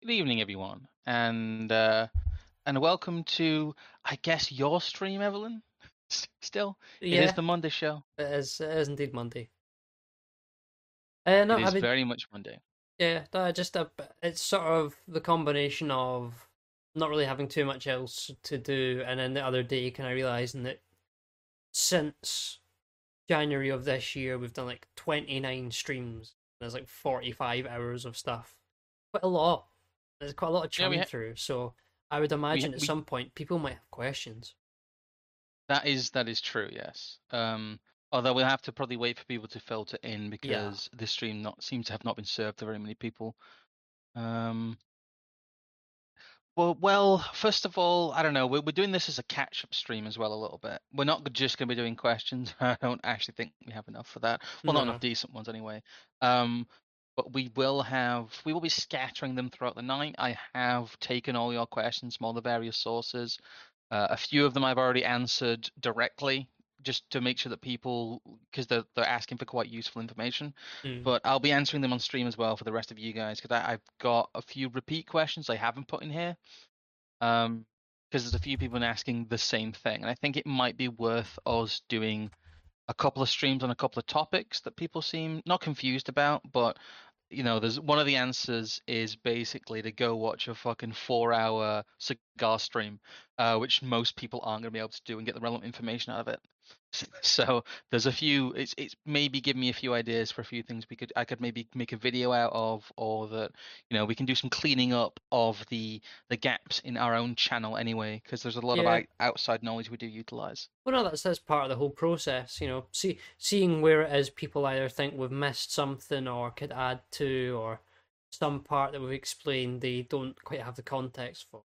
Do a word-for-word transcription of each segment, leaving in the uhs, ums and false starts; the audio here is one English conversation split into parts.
Good evening, everyone, and uh, and welcome to, I guess, your stream, Evelyn. S- Still, it is Yeah, the Monday show. it is. It is indeed Monday. Uh, no, It I is mean, very much Monday. yeah, no, just a. It's sort of the combination of not really having too much else to do, and then the other day kind of realizing that since January of this year, we've done like twenty nine streams. There's like forty five hours of stuff. Quite a lot. There's quite a lot of Yeah, we churn ha through. So I would we ha imagine at we some point people might have questions. that is that is true. Yes. Um, although we'll have to probably wait for people to filter in Yeah. because this stream not seems to have not been served to very many people. Um, Well, well, first of all, I don't know. We're, we're doing this as a catch-up stream as well, a little bit. We're not just going to be doing questions. I don't actually think we have enough for that. Well, not enough No. decent ones anyway. Um, but we will have, we will be scattering them throughout the night. I have taken all your questions from all the various sources. Uh, a few of them I've already answered directly, just to make sure that people, because they're they're asking for quite useful information. Mm. But I'll be answering them on stream as well for the rest of you guys, because I've got a few repeat questions I haven't put in here um, because there's a few people asking the same thing, and I think it might be worth us doing a couple of streams on a couple of topics that people seem not confused about, but you know, there's one of the answers is basically to go watch a fucking four hour cigar stream, uh, which most people aren't going to be able to do and get the relevant information out of it. So there's a few. It's it's maybe give me a few ideas for a few things we could I could maybe make a video out of, or that you know we can do some cleaning up of the the gaps in our own channel anyway, because there's a lot of Yeah. out- outside knowledge we do utilize. Well, no, that's that's part of the whole process, you know. See, seeing where it is people either think we've missed something or could add to, or some part that we've explained they don't quite have the context for,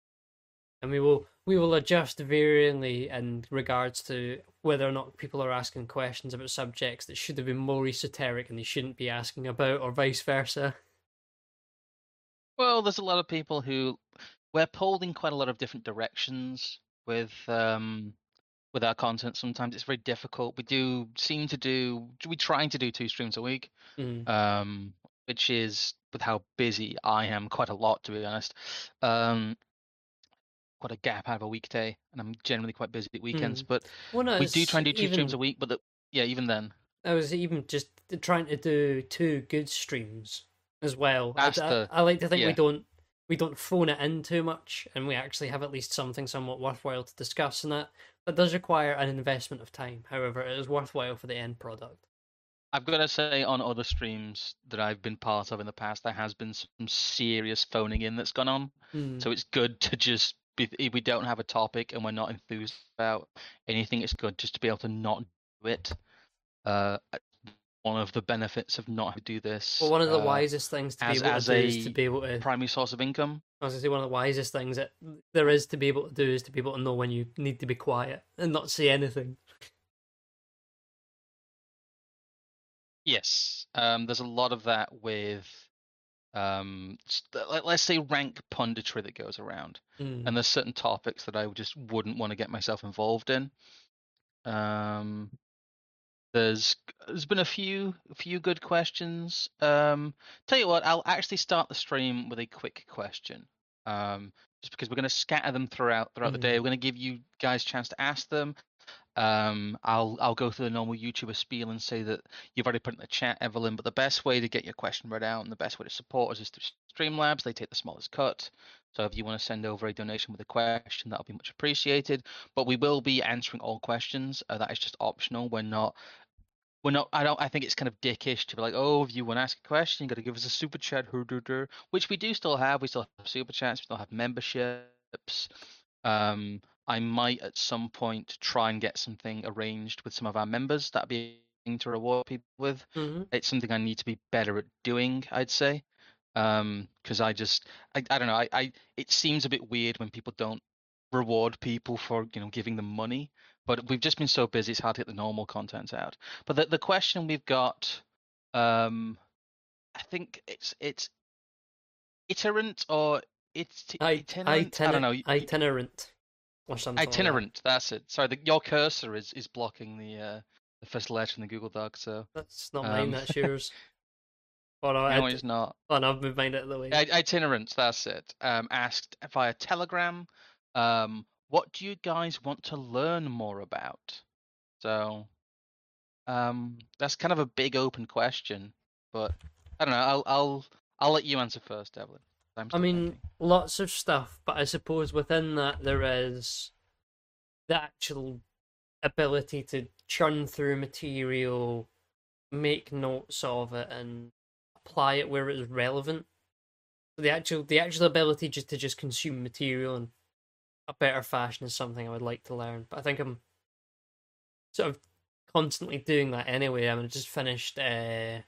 and we will we will adjust varyingly in regards to whether or not people are asking questions about subjects that should have been more esoteric and they shouldn't be asking about, or vice versa. Well, there's a lot of people who we're pulled in quite a lot of different directions with um with our content. Sometimes it's very difficult. We do seem to do we trying to do two streams a week, Mm. um, which is with how busy I am, quite a lot to be honest. Um, quite a gap out of a weekday, and I'm generally quite busy at weekends. Mm. But Well, no, we do it's try and do two streams even a week. But the, yeah, even then, I was even just trying to do two good streams as well. I, that's I, the I like to think we yeah. don't we don't phone it in too much, and we actually have at least something somewhat worthwhile to discuss. And that that does require an investment of time. However, it is worthwhile for the end product. I've got to say, on other streams that I've been part of in the past, there has been some serious phoning in that's gone on. Hmm. So it's good to just be, if we don't have a topic and we're not enthused about anything, it's good just to be able to not do it. Uh, one of the benefits of not having to do Well, this one of the uh, wisest things to be as able to as do is to a be able to. primary source of income. I was gonna say one of the wisest things that there is to be able to do is to be able to know when you need to be quiet and not say anything. Yes, um, there's a lot of that with um, let- let's say rank punditry that goes around, Hmm. and there's certain topics that I just wouldn't want to get myself involved in. Um, there's there's been a few a few good questions. Um, tell you what, I'll actually start the stream with a quick question. Um, just because we're going to scatter them throughout throughout the day. Hmm. We're going to give you guys a chance to ask them. Um, I'll I'll go through the normal YouTuber spiel and say that you've already put in the chat, Evelyn. But the best way to get your question read out and the best way to support us is through Streamlabs. They take the smallest cut. So if you want to send over a donation with a question, that'll be much appreciated. But we will be answering all questions. Uh, that is just optional. We're not we're not. I don't. I think it's kind of dickish to be like, oh, if you want to ask a question, you got to give us a super chat, which we do still have. We still have super chats. We still have memberships. Um, I might at some point try and get something arranged with some of our members. That'd be a thing to reward people with. Hmm. It's something I need to be better at doing, I'd say. Um, because I just, I, I don't know. I, I, it seems a bit weird when people don't reward people for, you know, giving them money. But we've just been so busy, it's hard to get the normal content out. But the the question we've got, um, I think it's it's iterant or it's I itinerant. I don't itinerant know. itinerant or something like that. Itinerant. That's it. Sorry, the, your cursor is is blocking the uh the first letter in the Google Doc. So That's not mine. um, That's yours. Oh no, No, I, he's not. oh no, I've moved mine out of the way. I- Itinerant, that's it. Um, asked via Telegram, um, what do you guys want to learn more about? So, um, that's kind of a big open question, but I don't know. I'll I'll I'll let you answer first, Evelyn. I'm I still mean, thinking. lots of stuff, but I suppose within that there is the actual ability to churn through material, make notes of it, and apply it where it is relevant. The actual the actual ability just to just consume material in a better fashion is something I would like to learn. But I think I'm sort of constantly doing that anyway. I mean, I just finished uh,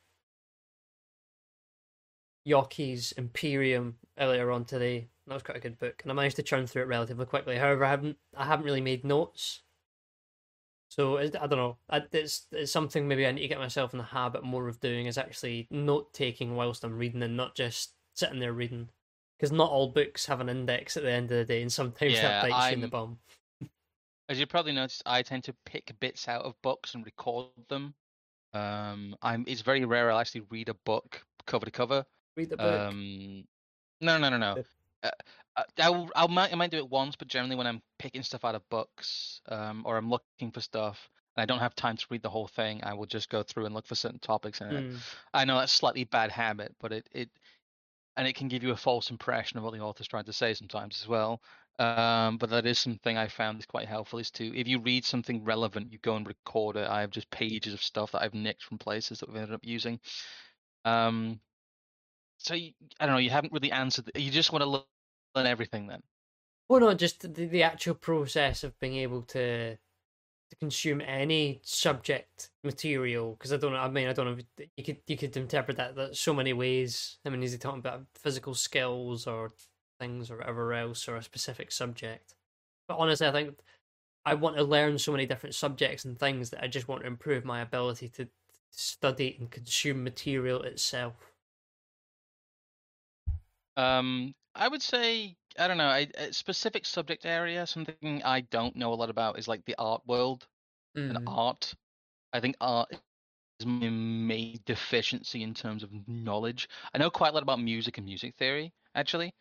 Yoki's Imperium earlier on today. That was quite a good book, and I managed to churn through it relatively quickly. However, I haven't I haven't really made notes, so I don't know. It's it's something maybe I need to get myself in the habit more of doing, is actually note taking whilst I'm reading and not just sitting there reading. Because not all books have an index at the end of the day, and sometimes that Yeah, bites you in the I'm. bum. As you probably noticed, I tend to pick bits out of books and record them. Um, I'm. It's very rare I'll actually read a book cover to cover. Read the book. Um, no, no, no, no. Uh, uh, I'll, I'll might, I might do it once, but generally when I'm picking stuff out of books, um, or I'm looking for stuff, and I don't have time to read the whole thing, I will just go through and look for certain topics in it. Mm. I know that's a slightly bad habit, but it, it and it can give you a false impression of what the author's trying to say sometimes as well. Um, but that is something I found is quite helpful. Is to, if you read something relevant, you go and record it. I have just pages of stuff that I've nicked from places that we've ended up using. Um, so you, I don't know. You haven't really answered. The, you just want to learn everything then. Well, no, just the, the actual process of being able to to consume any subject material. Because I don't know. I mean, I don't know. If you could you could interpret that, that so many ways. I mean, is he talking about physical skills or things or whatever else, or a specific subject? But honestly, I think I want to learn so many different subjects and things that I just want to improve my ability to study and consume material itself. Um, I would say I don't know. I, a specific subject area. Something I don't know a lot about is like the art world and Mm. art. I think art is my main deficiency in terms of knowledge. I know quite a lot about music and music theory, actually.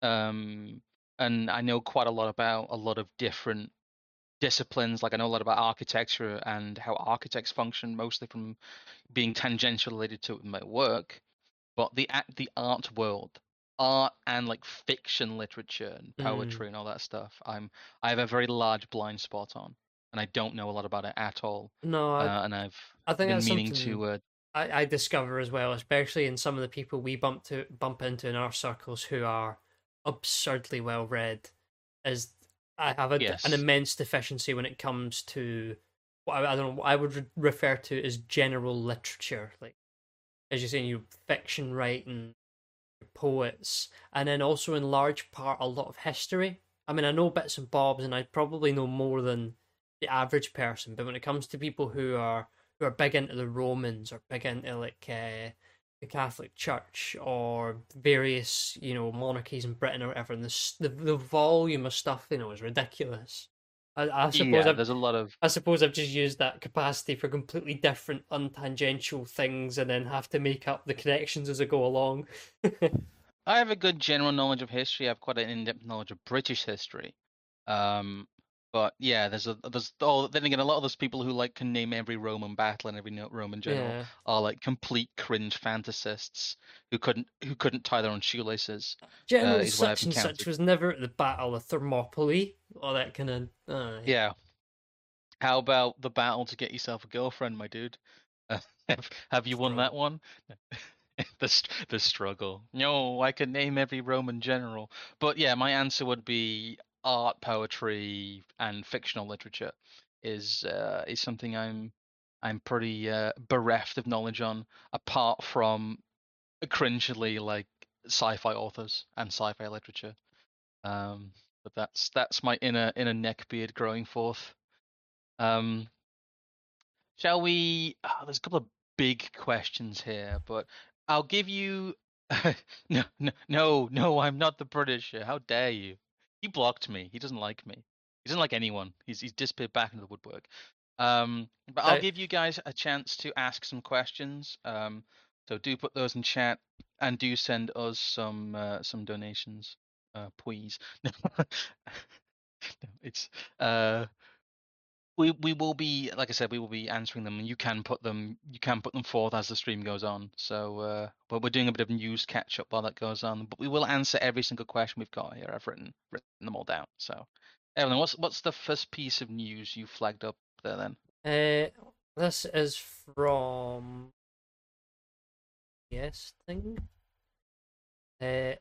Um, and I know quite a lot about a lot of different disciplines. Like I know a lot about architecture and how architects function, mostly from being tangential related to my work. But the a- the art world, art and like fiction literature and Mm. poetry and all that stuff, I'm I have a very large blind spot on, and I don't know a lot about it at all. No, I Uh, and I've I think been that's meaning something to. Uh, I, I discover as well, especially in some of the people we bump to bump into in our circles who are absurdly well read, is I have a, an yes. immense deficiency when it comes to what I, I don't know what I would re- refer to as general literature, like as you're saying, you fiction writing, poets, and then also in large part a lot of history. I mean, I know bits and bobs, and I probably know more than the average person. But when it comes to people who are who are big into the Romans or big into like uh, the Catholic Church or various you know monarchies in Britain or whatever, and the the, the volume of stuff you know is ridiculous. I, I suppose Yeah, I've there's a lot of. I suppose I've just used that capacity for completely different, untangential things, and then have to make up the connections as I go along. I have a good general knowledge of history. I have quite an in-depth knowledge of British history. Um, but yeah, there's a there's oh then again a lot of those people who like can name every Roman battle and every no- Roman general Yeah. are like complete cringe fantasists who couldn't who couldn't tie their own shoelaces. Uh, General is what I've such and such encountered. was never at the Battle of Thermopylae, all that kind of. Aye. Yeah. How about the battle to get yourself a girlfriend, my dude? Uh, have, have you won that Struggle. one? the st- the struggle. No, I can name every Roman general. But yeah, my answer would be art, poetry, and fictional literature is uh, is something I'm I'm pretty uh, bereft of knowledge on, apart from cringily like sci-fi authors and sci-fi literature. Um, but that's that's my inner inner neckbeard growing forth. Um, Shall we? Oh, there's a couple of big questions here, but I'll give you. No, no, no, no, I'm not the Britisher. How dare you? He blocked me. He doesn't like me. He doesn't like anyone. He's he's disappeared back into the woodwork. Um, but I'll Now, give you guys a chance to ask some questions. Um, So do put those in chat, and do send us some uh, some donations, uh, please. No, it's uh, we we will be, like I said, we will be answering them, and you can put them you can put them forth as the stream goes on. So uh, but we're doing a bit of news catch up while that goes on, but we will answer every single question we've got here. I've written written them all down. So, Evelyn, what's what's the first piece of news you flagged up there then? Uh, this is from yes thing. Uh,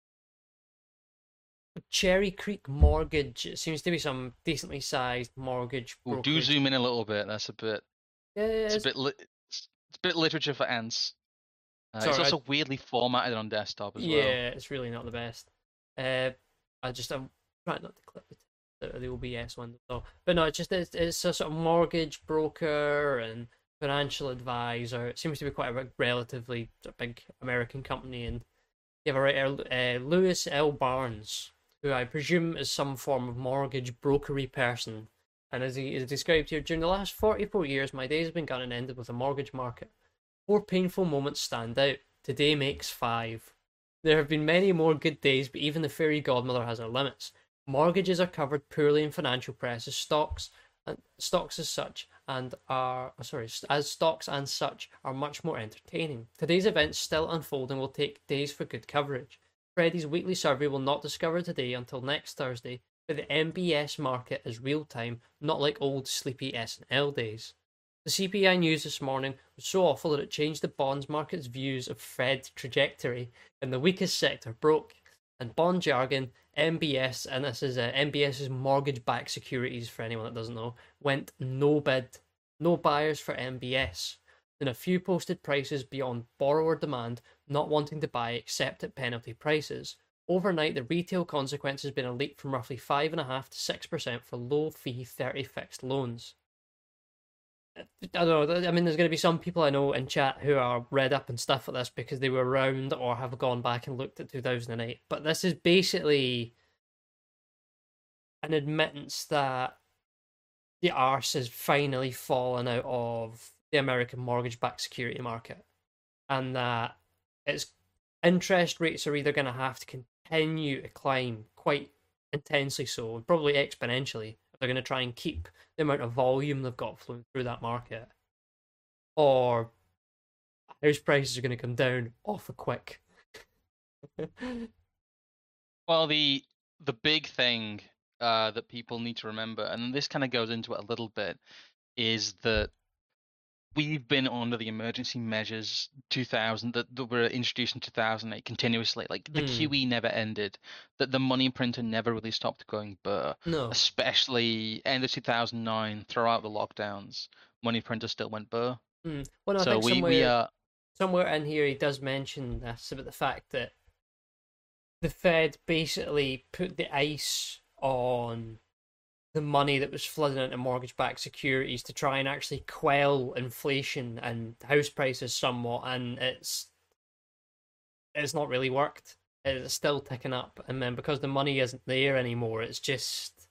Cherry Creek Mortgage. It seems to be some decently sized mortgage Ooh, do brokerage. zoom in a little bit. That's a bit. Yeah, It's a it's, bit. Li- it's, it's a bit literature for ants. Uh, it's sorry, I, also weirdly formatted on desktop as well. yeah, it's really not the best. Uh, I just I'm trying not to clip the, the, the O B S one though. But no, it's just it's, it's a sort of mortgage broker and financial advisor. It seems to be quite a relatively big American company, and you have a writer, uh, Lewis L. Barnes, who I presume is some form of mortgage brokery person. And as he is described here, during the last forty-four years, my days have been gone and ended with the mortgage market. Four painful moments stand out. Today makes five. There have been many more good days, but even the fairy godmother has her limits. Mortgages are covered poorly in financial press as stocks, and stocks as such, and are sorry as stocks and such are much more entertaining. Today's events still unfold and will take days for good coverage. Freddie's weekly survey will not discover today until next Thursday, but the M B S market is real time, not like old sleepy S and L days. The C P I news this morning was so awful that it changed the bonds market's views of Fed trajectory, and the weakest sector broke. And bond jargon, M B S, and this is uh, MBS's mortgage-backed securities for anyone that doesn't know, went no bid, no buyers for M B S. Then a few posted prices beyond borrower demand, not wanting to buy except at penalty prices. Overnight, the retail consequence has been a leap from roughly five point five to six percent for low-fee thirty fixed loans. I don't know. I mean, there's going to be some people I know in chat who are read up and stuff like this because they were around or have gone back and looked at two thousand eight. But this is basically an admittance that the arse has finally fallen out of the American mortgage-backed security market, and that its interest rates are either going to have to continue to climb quite intensely, so and probably exponentially, if they're going to try and keep the amount of volume they've got flowing through that market, or house prices are going to come down awful quick. Well, the the big thing uh, that people need to remember, and this kind of goes into it a little bit, is that we've been under the emergency measures two thousand that, that were introduced in two thousand eight continuously. Like the Mm. Q E never ended, that the money printer never really stopped going burr. No. Especially end of two thousand nine, throughout the lockdowns, money printer still went burr. Mm. Well, no, I so think we somewhere, we are somewhere in here he does mention this about the fact that the Fed basically put the ice on the money that was flooding into mortgage-backed securities to try and actually quell inflation and house prices somewhat, and it's it's not really worked. It's still ticking up, and then because the money isn't there anymore, it's just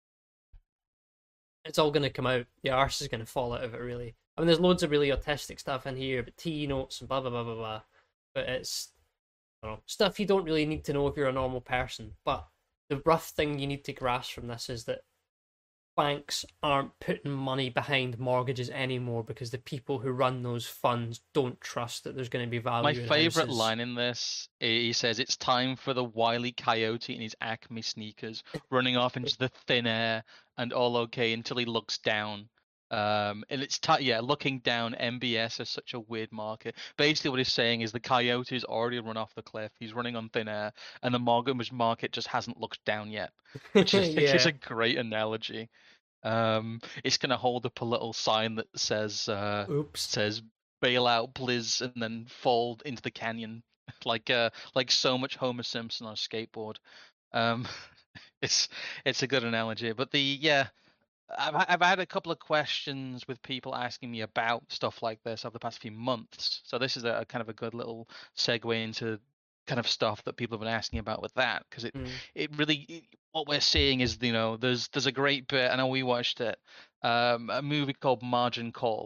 it's all going to come out. The arse is going to fall out of it, really. I mean, there's loads of really autistic stuff in here, but T notes and blah blah blah blah blah. But it's I don't know, stuff you don't really need to know if you're a normal person. But the rough thing you need to grasp from this is that banks aren't putting money behind mortgages anymore because the people who run those funds don't trust that there's going to be value. My in favorite houses. line in this, he says, "It's time for the wily coyote in his Acme sneakers, running off into the thin air and all okay until he looks down." Um, and it's t- yeah, looking down. M B S is such a weird market. Basically, what he's saying is the coyote's already run off the cliff. He's running on thin air, and the mortgage market just hasn't looked down yet, which I think is Yeah. a great analogy. Um, it's gonna hold up a little sign that says uh, Oops. says "bail out, please," and then fall into the canyon, like uh, like so much Homer Simpson on a skateboard. Um, it's it's a good analogy. But the yeah, I've I've had a couple of questions with people asking me about stuff like this over the past few months. So this is a, a kind of a good little segue into kind of stuff that people have been asking about with that, because it Mm. it really it, what we're seeing is, you know, there's there's a great bit. I know we watched it, um, a movie called Margin Call,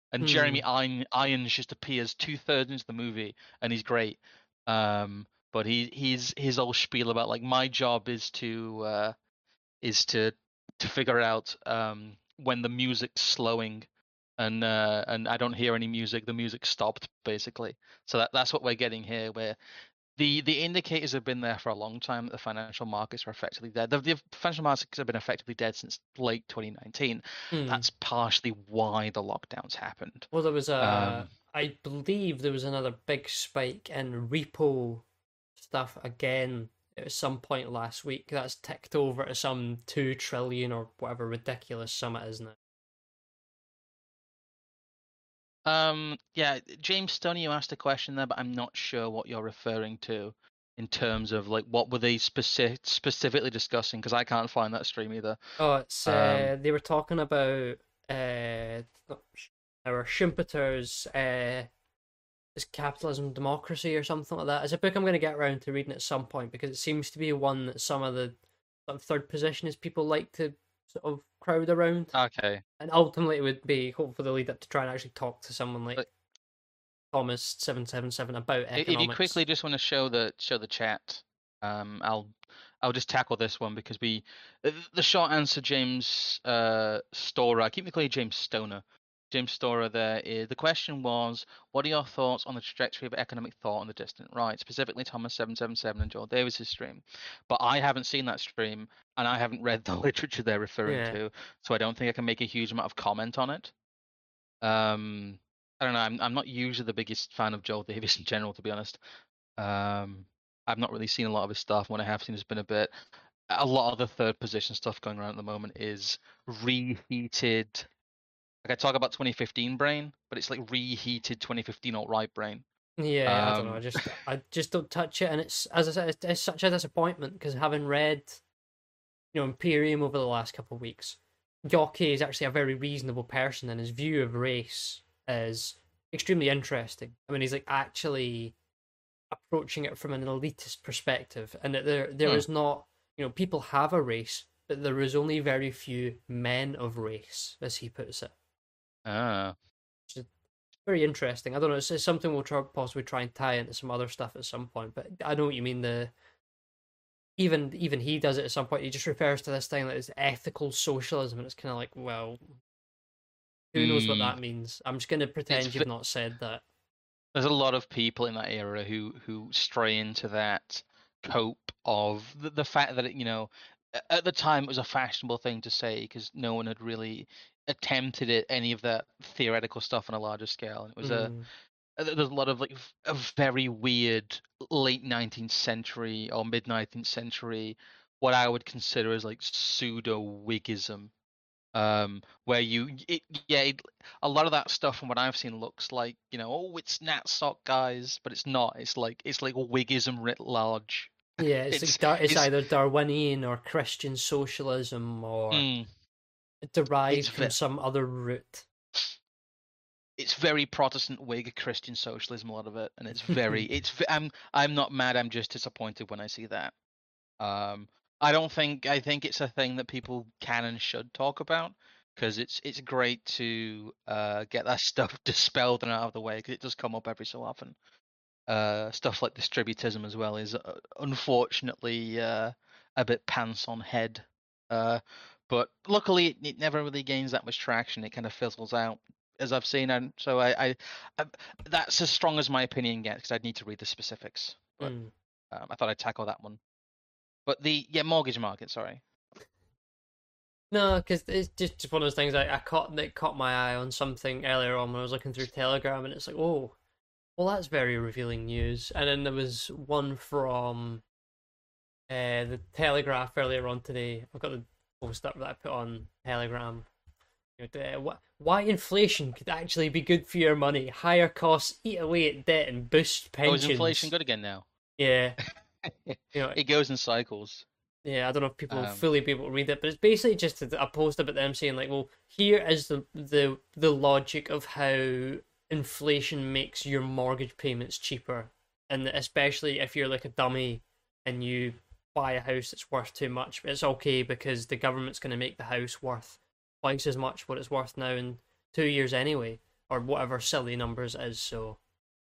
and Hmm. Jeremy Iron, Irons just appears two thirds into the movie, and he's great. Um, but he he's his whole spiel about like my job is to uh, is to to figure out um, when the music's slowing, and uh, and I don't hear any music. The music stopped basically. So that that's what we're getting here. Where the the indicators have been there for a long time that the financial markets are effectively dead. The, the financial markets have been effectively dead since late twenty nineteen. Hmm. That's partially why the lockdowns happened. Well, there was a, Um, I believe there was another big spike in repo stuff again at some point last week. That's ticked over to some two trillion or whatever ridiculous sum it is now. um, yeah, James Stoney, you asked a question there, but I'm not sure what you're referring to in terms of like what were they specific specifically discussing, because I can't find that stream either. Oh, it's Um, uh, they were talking about uh, our Schumpeter's uh, is capitalism democracy or something like that. It's a book I'm going to get around to reading at some point because it seems to be one that some of the sort of third positionists people like to sort of crowd around, okay. and ultimately it would be hopefully the lead up to try and actually talk to someone like But Thomas seven seven seven about if you economics. quickly just want to show the show the chat, um, I'll I'll just tackle this one because we the short answer, James uh Storer. I keep me calling James Stoner. James Storer there is the question was, what are your thoughts on the trajectory of economic thought in the distant right, specifically Thomas seven seven seven and Joel Davis's stream? But I haven't seen that stream and I haven't read the literature they're referring Yeah, to, so I don't think I can make a huge amount of comment on it. Um, I don't know. I'm I'm not usually the biggest fan of Joel Davis in general, to be honest. Um, I've not really seen a lot of his stuff. What I have seen has been a bit. A lot of the third position stuff going around at the moment is reheated. Like I talk about twenty fifteen brain, but it's like reheated twenty fifteen alt-right brain. yeah. I don't know. I Um, just I just don't touch it, and it's as I said, it's, it's such a disappointment because having read you know Imperium over the last couple of weeks, Yockey is actually a very reasonable person, and his view of race is extremely interesting. I mean, he's like actually approaching it from an elitist perspective, and that there there hmm, is not you know people have a race, but there is only very few men of race, as he puts it. ah, Which is very interesting. I don't know. It's, it's something we'll try, possibly try and tie into some other stuff at some point. But I know what you mean. The even even he does it at some point. He just refers to this thing that is ethical socialism, and it's kind of like, well, who knows what mm, that means? I'm just going to it's pretend v- you've not said that. there's a lot of people in that era who who stray into that cope of the, the fact that it, you know at the time it was a fashionable thing to say because no one had really attempted it any of that theoretical stuff on a larger scale, and it was a Mm, there's a lot of like a very weird late nineteenth century or mid nineteenth century what I would consider as like pseudo Whiggism, um where you it, yeah it, a lot of that stuff from what I've seen looks like, you know, oh, it's natsock guys, but it's not. It's like it's like Whiggism writ large. yeah, it's it's like Dar- it's it's either Darwinian or Christian socialism or mm, it's derived ve- from some other root. it's very Protestant Whig Christian socialism, a lot of it, and it's very it's ve- I'm I'm not mad, I'm just disappointed when I see that. um I don't think I think it's a thing that people can and should talk about because it's it's great to uh get that stuff dispelled and out of the way because it does come up every so often. Uh, stuff like distributism as well is uh, unfortunately uh, a bit pants on head. Uh, but luckily, it, it never really gains that much traction. It kind of fizzles out, as I've seen, and so I, I, I that's as strong as my opinion gets because I'd need to read the specifics. But Mm. um, I thought I'd tackle that one. But the yeah mortgage market, sorry. No, because it's just one of those things I, I caught that caught my eye on something earlier on when I was looking through Telegram, and it's like, oh, well, that's very revealing news. And then there was one from uh, the Telegraph earlier on today. I've got the post up that I put on Telegram. You know, uh, why inflation could actually be good for your money? Higher costs eat away at debt and boost Oh, is inflation pensions. good again now? Yeah, you know, It goes in cycles. yeah, I don't know if people will Um, fully be able to read it, but it's basically just a, a post about them saying like, well, here is the the the logic of how inflation makes your mortgage payments cheaper, and especially if you're like a dummy and you buy a house that's worth too much, it's okay because the government's going to make the house worth twice as much what it's worth now in two years anyway. or whatever silly numbers it is. So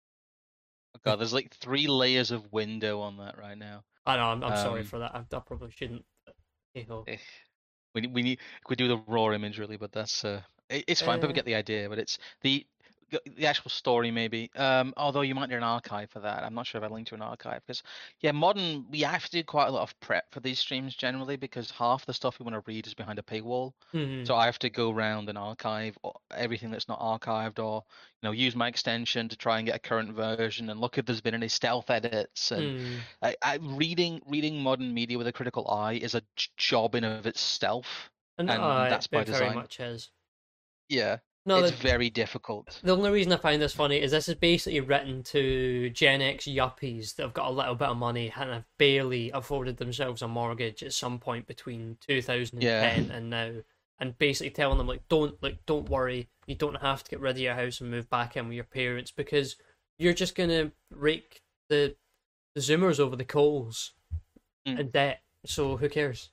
Oh God, there's like three layers of window on that right now. I know I'm, I'm sorry Um, for that. I, I probably shouldn't. But, hey ho. eh, we we need we do the raw image really, but that's uh, it, it's fine. People Uh, get the idea, but it's the the actual story maybe. Um, although you might need an archive for that. I'm not sure if I linked to an archive because yeah, modern we have to do quite a lot of prep for these streams generally because half the stuff we want to read is behind a paywall. mhm, So I have to go around and archive o- everything that's not archived, or you know, use my extension to try and get a current version and look if there's been any stealth edits. And mm. I, I reading reading modern media with a critical eye is a j- job in of itself, And and uh, that's by it very design. much is. Yeah, No, it's the very difficult. the only reason I find this funny is this is basically written to Gen X yuppies that have got a little bit of money and have barely afforded themselves a mortgage at some point between Yeah, two thousand ten and now, and basically telling them like, don't like, don't worry, you don't have to get rid of your house and move back in with your parents because you're just gonna rake the the Zoomers over the coals Mm. in debt. So who cares?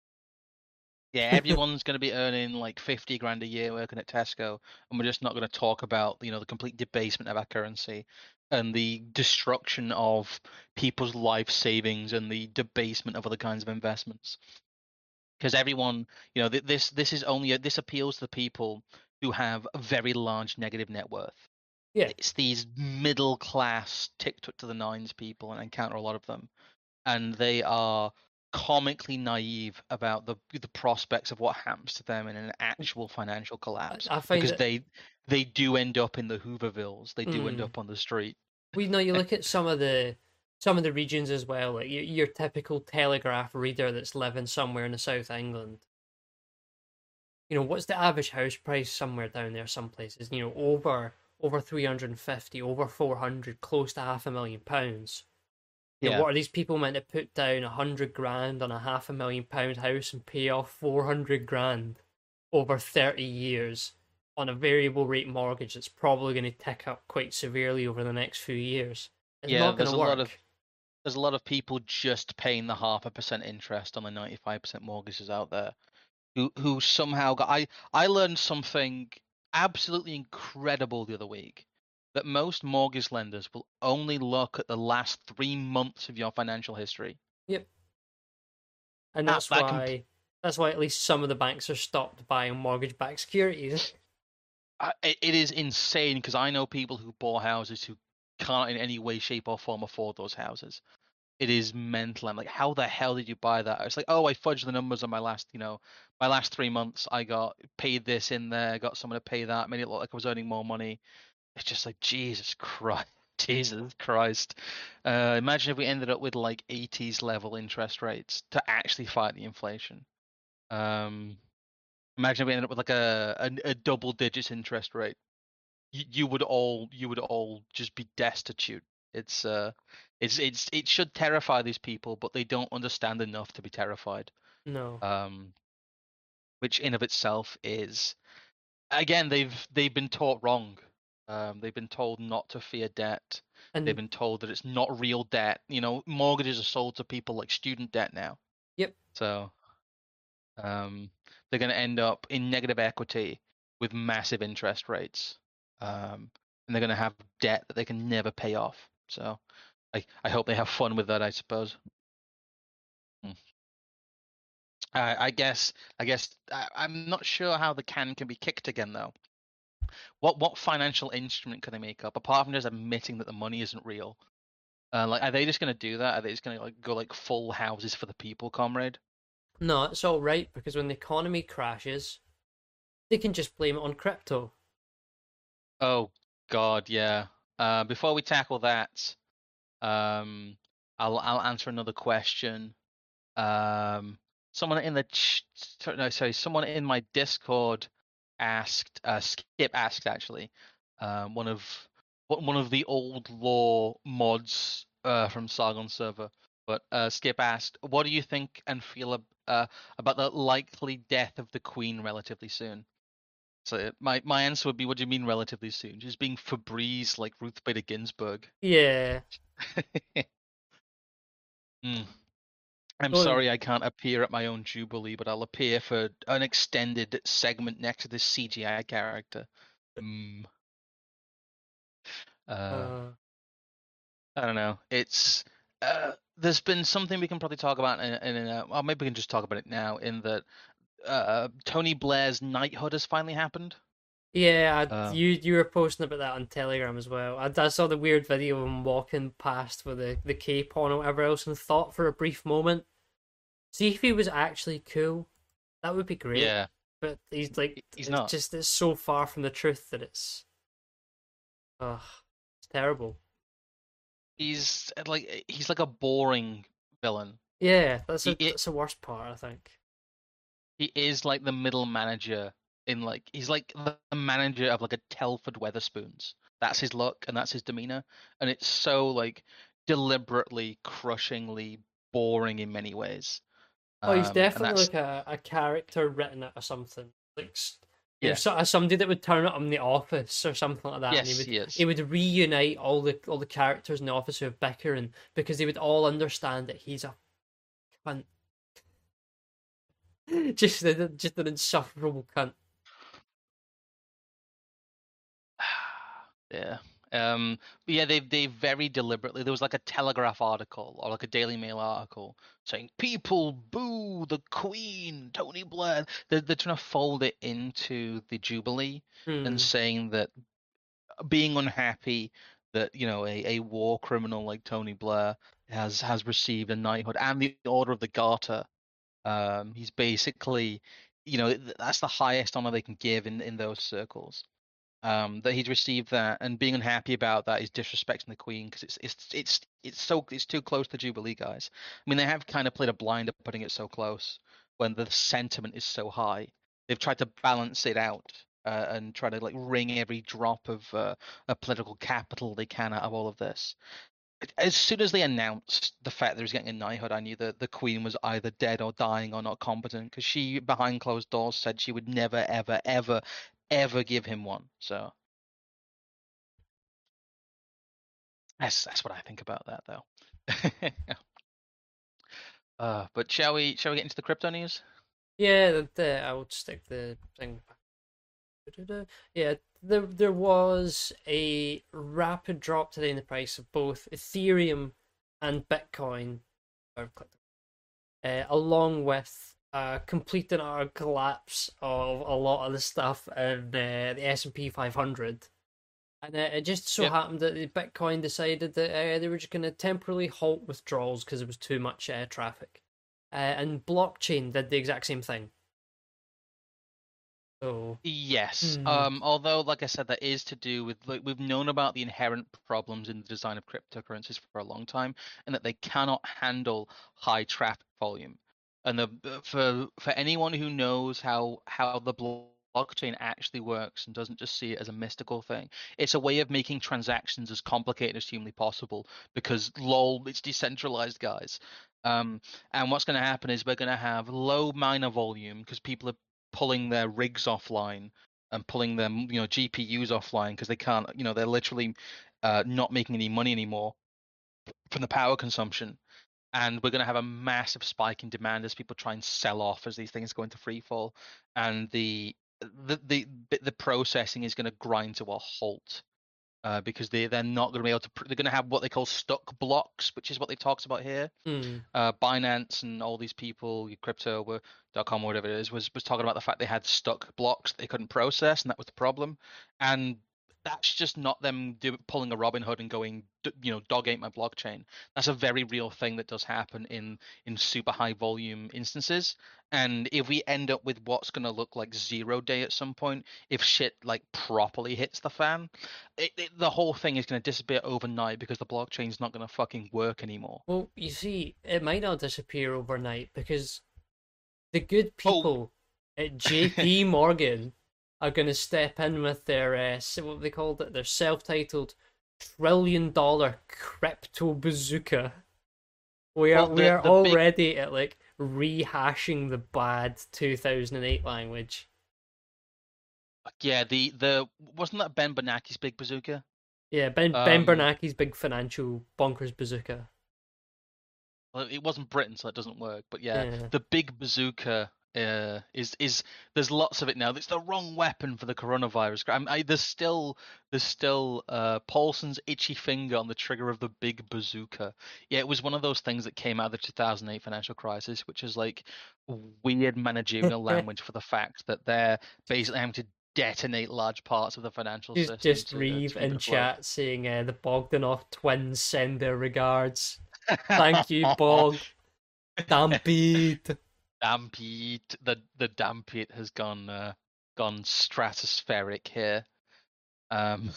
yeah. Everyone's going to be earning like fifty grand a year working at Tesco, and we're just not going to talk about you know the complete debasement of our currency and the destruction of people's life savings and the debasement of other kinds of investments. Because everyone, you know, th- this this is only this appeals to the people who have a very large negative net worth. Yeah, It's these middle class TikTok to the nines people, and I encounter a lot of them, and they are comically naive about the the prospects of what happens to them in an actual financial I, collapse I find because it. they they do end up in the Hoovervilles, they do end Mm, up on the street. we know you look at some of the some of the regions as well, like your, your typical Telegraph reader that's living somewhere in the South England. You know, what's the average house price somewhere down there? Some places, you know, over over three hundred and fifty, over four hundred, close to half a million pounds. You know, Yeah, what are these people meant to put down a hundred grand on a half a million pound house and pay off four hundred grand over thirty years on a variable rate mortgage that's probably going to tick up quite severely over the next few years? It's yeah. not going There's to a lot of work. there's a lot of people just paying the half a percent interest on the ninety-five percent mortgages out there who who somehow got I I learned something absolutely incredible the other week that most mortgage lenders will only look at the last three months of your financial history. Yep. And That that's that can why that's why at least some of the banks are stopped buying mortgage-backed securities. it, it is insane because I know people who bought houses who can't in any way, shape, or form afford those houses. It is mental. I'm like, how the hell did you buy that? It's like, oh, I fudged the numbers on my last, you know, my last three months. I got paid this in there, got someone to pay that, made it look like I was earning more money. It's just like Jesus Christ, Jesus Christ. Uh, imagine if we ended up with like eighties level interest rates to actually fight the inflation. Um, imagine if we ended up with like a a, a double digits interest rate. You, you would all you would all just be destitute. It's uh, it's it's it should terrify these people, but they don't understand enough to be terrified. No. Um, which in of itself is again they've they've been taught wrong. Um, they've been told not to fear debt. They've And been told that it's not real debt. You know, mortgages are sold to people like student debt now. yep. So um, they're going to end up in negative equity with massive interest rates. Um, and they're going to have debt that they can never pay off. So I, I hope they have fun with that, I suppose. Hmm. I, I guess I guess I, I'm not sure how the can can be kicked again though. What what financial instrument can they make up apart from just admitting that the money isn't real? Uh, like, are they just gonna do that? Are they just gonna like go like full houses for the people, comrade? No, it's all right because when the economy crashes, they can just blame it on crypto. Oh God, yeah. Uh, before we tackle that, um, I'll I'll answer another question. Um, someone in the ch- no, sorry, someone in my Discord asked, uh, Skip asked actually, um, one of one one of the old law mods uh, from Sargon server. But uh, Skip asked, "What do you think and feel ab- uh, about the likely death of the Queen relatively soon?" So my my answer would be, "What do you mean relatively soon? She's being Febreze like Ruth Bader Ginsburg." Yeah. Hmm. I'm Don't sorry I can't appear at my own Jubilee, but I'll appear for an extended segment next to this C G I character. Mm. Uh, Uh, I don't know. It's uh, there's been something we can probably talk about in, in, in a, well, maybe we can just talk about it now. In that uh, Tony Blair's knighthood has finally happened. yeah, I, Uh, you you were posting about that on Telegram as well. I, I saw the weird video of him walking past with the, the cape on or whatever else and thought for a brief moment, see if he was actually cool. That would be great. yeah, But he's like, he- he's it's not. just, it's so far from the truth that it's, ugh, it's terrible. He's uh, like he's like a boring villain. Yeah, that's He a, it, that's the worst part, I think. he is like the middle manager in like he's like the manager of like a Telford Weatherspoons. That's his look and that's his demeanor, and it's so like deliberately, crushingly boring in many ways. Oh, he's Um, and definitely that's like a, a character written out of something. Like, s- you know, yeah, so, as somebody that would turn up in the office or something like that, and he yes, would he is. he would reunite all the all the characters in the office who are bickering because they would all understand that he's a cunt, just a, just an insufferable cunt. Yeah. Um, but yeah, they they very deliberately there was like a Telegraph article or like a Daily Mail article saying people boo the Queen, Tony Blair. They're they're trying to fold it into the Jubilee and Hmm. saying that being unhappy that you know a, a war criminal like Tony Blair has has received a knighthood and the Order of the Garter. Um, he's basically, you know, that's the highest honor they can give in in those circles. Um, that he's received that, and being unhappy about that is disrespecting the Queen because it's it's it's it's so it's too close to Jubilee, guys. I mean, they have kind of played a blinder putting it so close when the sentiment is so high. They've tried to balance it out uh, and try to like wring every drop of uh, a political capital they can out of all of this. As soon as they announced the fact that he was getting a knighthood, I knew that the Queen was either dead or dying or not competent because she, behind closed doors, said she would never, ever, ever, ever give him one. So. That's that's what I think about that though. uh, but shall we shall we get into the crypto news? Yeah, the, the, I would stick the thing. Yeah, there there was a rapid drop today in the price of both Ethereum and Bitcoin, uh, along with a complete and utter collapse of a lot of the stuff in uh, the S and P five hundred. And uh, it just so Yep. happened that the Bitcoin decided that uh, they were just going to temporarily halt withdrawals because there was too much uh, traffic. Uh, and blockchain did the exact same thing. So, Yes. hmm. Um, although, like I said, that is to do with like we've known about the inherent problems in the design of cryptocurrencies for a long time, and that they cannot handle high traffic volume. And the uh, for for anyone who knows how how the blockchain actually works and doesn't just see it as a mystical thing, it's a way of making transactions as complicated as humanly possible because lol, it's decentralized, guys. Um, and what's going to happen is we're going to have low miner volume because people are pulling their rigs offline and pulling them, you know, G P Us offline because they can't, you know, they're literally uh, not making any money anymore from the power consumption. And we're going to have a massive spike in demand as people try and sell off as these things go into free fall, and the the the the processing is going to grind to a halt uh, because they they're not going to be able to. They're going to have what they call stuck blocks, which is what they talks about here. Hmm. Uh, Binance and all these people, crypto were dot com or whatever it is, was was talking about the fact they had stuck blocks they couldn't process, and that was the problem. And that's just not them do, pulling a Robin Hood and going, you know, dog ate my blockchain. That's a very real thing that does happen in in super high volume instances. And if we end up with what's going to look like zero day at some point, if shit like properly hits the fan, it, it, the whole thing is going to disappear overnight because the blockchain's not going to fucking work anymore. Well, you see, it might not disappear overnight because the good Oh, people at J P Morgan are going to step in with their uh, what they called it, their self-titled trillion dollar crypto bazooka. We are well, we the are the big already at like rehashing the bad two thousand eight language. yeah the the wasn't that Ben Bernanke's big bazooka? Yeah, Ben Ben Um, Bernanke's big financial bonkers bazooka. well, it wasn't Britain, so it doesn't work. But yeah, Yeah. the big bazooka uh, is is there's lots of it now. It's the wrong weapon for the coronavirus. I, I, there's still there's still uh, Paulson's itchy finger on the trigger of the big bazooka. Yeah, it was one of those things that came out of the two thousand eight financial crisis, which is like weird managerial language for the fact that they're basically having to detonate large parts of the financial Just system just to, uh, Reeve to keep in it afloat. chat saying uh, the Bogdanov twins send their regards. Thank you, Bog. Dampit. Dampit, the the Dampit has gone uh, gone stratospheric here. Um,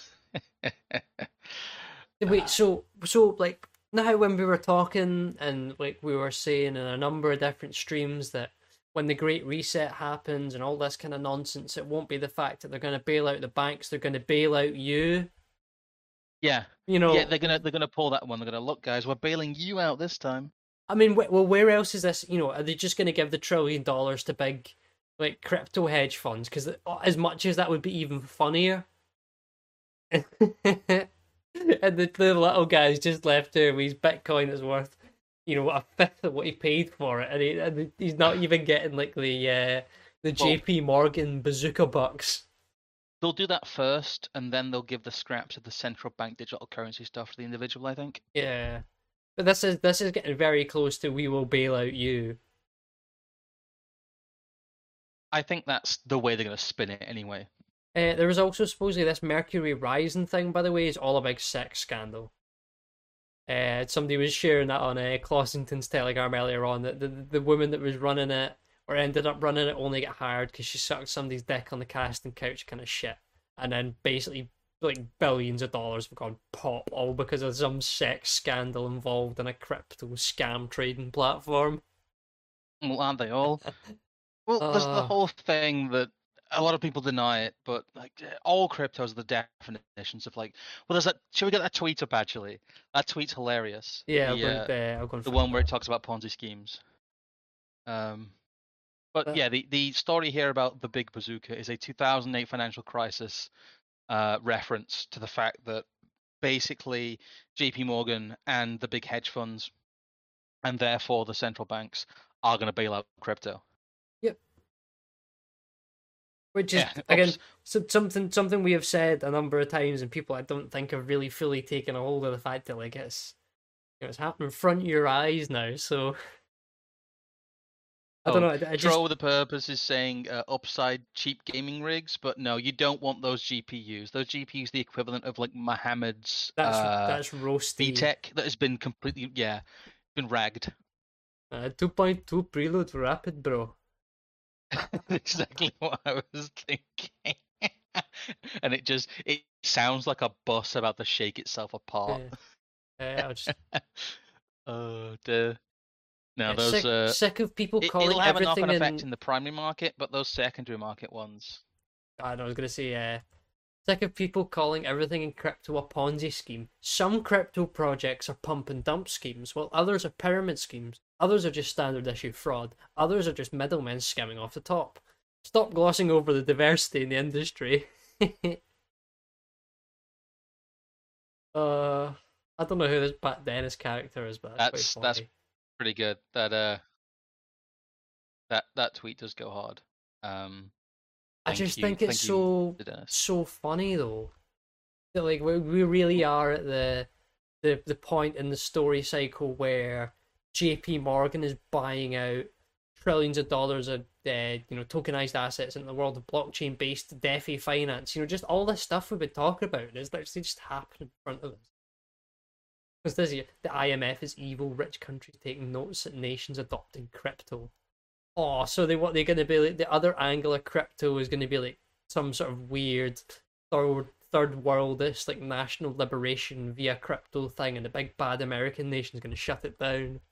Wait, so so like now when we were talking and like we were saying in a number of different streams that when the Great Reset happens and all this kind of nonsense, it won't be the fact that they're going to bail out the banks; they're going to bail out you. yeah, You know, yeah, they're gonna they're gonna pull that one. They're gonna look, guys, we're bailing you out this time. I mean, wh- well, where else is this? You know, are they just going to give the trillion dollars to big like crypto hedge funds? Because as much as that would be even funnier. And the, the little guy's just left there with his Bitcoin is worth, you know, a fifth of what he paid for it, and, he, and he's not even getting like the uh, the Well, J P Morgan bazooka bucks. they'll do that first, and then they'll give the scraps of the central bank digital currency stuff to the individual, I think. Yeah, but this is this is getting very close to we will bail out you. I think that's the way they're gonna spin it anyway. Uh, there was also supposedly this Mercury Rising thing, by the way, is all a big sex scandal. Uh, somebody was sharing that on uh, Clossington's Telegram earlier on that the, the woman that was running it or ended up running it only got hired because she sucked somebody's dick on the casting couch kind of shit. And then basically, like, billions of dollars have gone pop all because of some sex scandal involved in a crypto scam trading platform. Well, aren't they all? Well, there's the Uh, whole thing that a lot of people deny it, but like all cryptos are the definitions of like. Well, there's that. Should we get that tweet up? Actually, that tweet's hilarious. yeah, I'm The going, uh, uh, I'm going the to one find where it that. talks about Ponzi schemes. Um, but But yeah, the the story here about the big bazooka is a two thousand eight financial crisis uh, reference to the fact that basically J P Morgan and the big hedge funds, and therefore the central banks, are going to bail out crypto. Yep. Which is Yeah, again oops. so, something something we have said a number of times, and people I don't think have really fully taken a hold of the fact that like it's you know, it's happening in front of your eyes now. So I don't Oh, know. I, I just Troll with the Purpose is saying uh, upside cheap gaming rigs, but no, you don't want those G P Us. Those G P Us, the equivalent of like Mohammed's that's uh, that's roasty. VTech that has been completely, yeah, been ragged. Uh, two point two preload rapid, bro. Exactly what I was thinking. And it just it sounds like a bus about to shake itself apart. Yeah. Uh, I'll just Oh dear. No, yeah, those sick uh, sick of people it, calling it'll have a everything knock-on effect in. in the primary market, but those secondary market ones. I know I was gonna say uh, sick of people calling everything in crypto a Ponzi scheme. Some crypto projects are pump and dump schemes, while others are pyramid schemes. Others are just standard issue fraud. Others are just middlemen skimming off the top. Stop glossing over the diversity in the industry. uh, I don't know who this Pat Dennis character is, but that's, That's quite that's funny. pretty good. That uh that that tweet does go hard. Um, I thank just you, think it's thank you, so Dennis. so funny though. That like we we really are at the the the point in the story cycle where J P Morgan is buying out trillions of dollars of uh, you know tokenized assets in the world of blockchain based DeFi finance. You know, just all this stuff we've been talking about is actually just happening in front of us. Because this year, the I M F is evil, rich countries taking notice that nations adopting crypto. Oh, so they what they're going to be like? The other angle of crypto is going to be like some sort of weird third third worldist like national liberation via crypto thing, and the big bad American nation is going to shut it down.